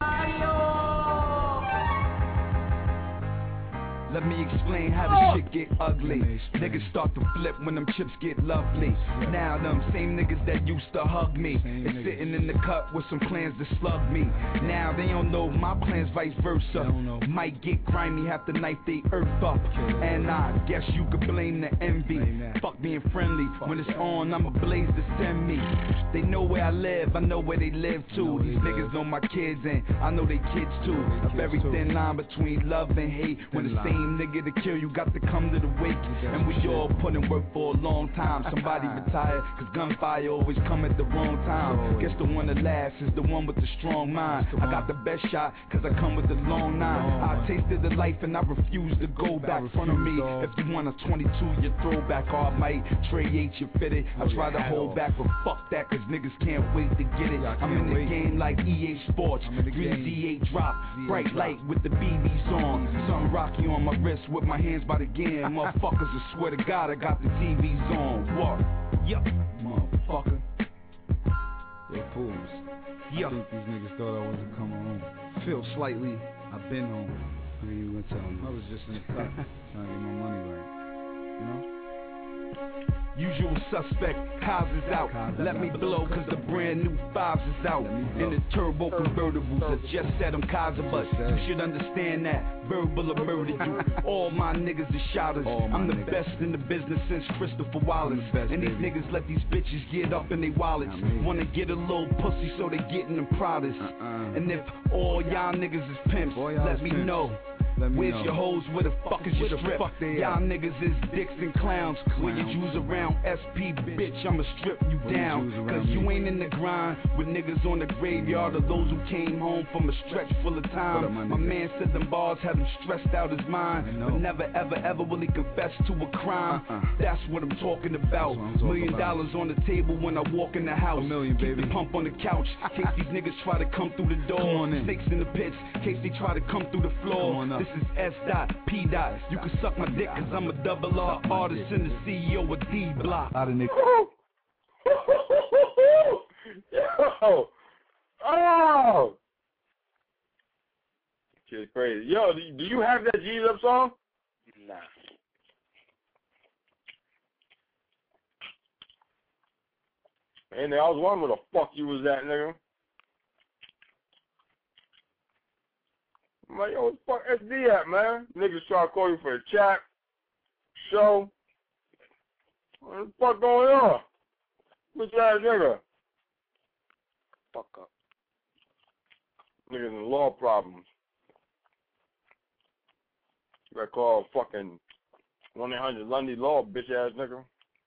Let me explain how the shit get ugly. Niggas start to flip when them chips get lovely. Now them same niggas that used to hug me is sitting in the cut with some plans to slug me. Now they don't know my plans, vice versa. Might get grimy, have to knife they earth up. And I guess you could blame the envy. Fuck being friendly, when it's on I'ma blaze to send me. They know where I live, I know where they live too. These niggas know my kids and I know they kids too. A very thin line between love and hate. When the same nigga to kill you got to come to the wake. And we all put in work for a long time. Somebody retired, cause gunfire always come at the wrong time. Guess the one that lasts is the one with the strong mind. I got the best shot, cause I come with the long nine. I tasted the life and I refuse to go back. Front of me, if you want a twenty-two, you throw back. Or I might Trey H, you fit it. I try to hold back, but fuck that, cause niggas can't wait to get it. I'm in the game like E A Sports. Green D eight drop, bright light with the B Bs on. Something rocky on my wrist with my hands by the game. Motherfuckers, I swear to God, I got the T Vs on. What? Yup, motherfucker. Yo, Pools. Yo. I think these niggas thought I wasn't coming home. Feel slightly, I've been home. I ain't even gonna tell them. I was just in the cut trying to get my money right. You know? Usual suspect, Kaz is out. Let me blow cause the brand new fives is out. And the turbo convertibles, I just said I'm Kaiser, but you should understand that verbal or murdered you. All my niggas are shouters. I'm the best in the business since Christopher Wallace. And these niggas let these bitches get up in their wallets. Wanna get a little pussy so they getting them proudest. And if all y'all niggas is pimps, let me know. Let me Where's know. your hoes? Where the fuck is your Where the strip? fuck they Y'all at? niggas is dicks and clowns. When you Jews around S P, bitch, I'ma strip you When down. you Jews around Cause you me. ain't in the grind with niggas on the graveyard of those who came home from a stretch full of time. my My nigga. man said them bars had him stressed out his mind. know. But never, ever, ever will he confess to a crime. Uh-uh. That's what I'm talking about. That's what I'm talking Million about. dollars on the table when I walk in the house. A million, Keep baby. the pump on the couch. Case these niggas try to come through the door. Come on in. Snakes in the pits. Case they try to come through the floor. Come on up. This is S dot, P dot. You can suck my dick cause I'm a double R artist and the C E O of D Block. A lot of niggas. Yo! Oh! Shit crazy. Yo, do you, do you have that G's Up song? Nah. And I was wondering where the fuck you was at, nigga. I'm like, yo, what the fuck S D at, man? Niggas try to call you for a chat, show. What the fuck going on? What's that nigga? Fuck up. Niggas in law problems. You gotta call fucking one eight hundred Lundy Law, bitch ass nigga.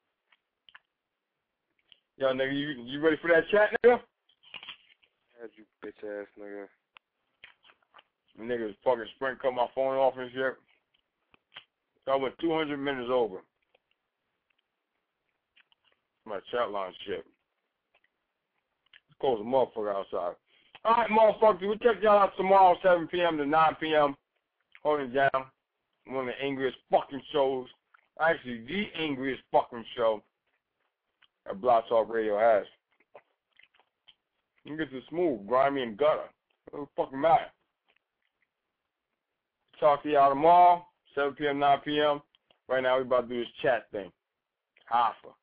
Yo, nigga, you you ready for that chat, nigga? Had you bitch ass nigga. The niggas fucking Sprint cut my phone off and shit. So I went two hundred minutes over. My chat line shit. It's cold as a motherfucker outside. Alright, motherfuckers, we'll check y'all out tomorrow, seven p.m. to nine p.m. Holding it down. One of the angriest fucking shows. Actually, the angriest fucking show that Block Talk Radio has. You get this smooth, grimy, and gutter. It doesn't fucking matter. Talk to y'all tomorrow, seven p.m., nine p.m. Right now, we about to do this chat thing. Hoffa.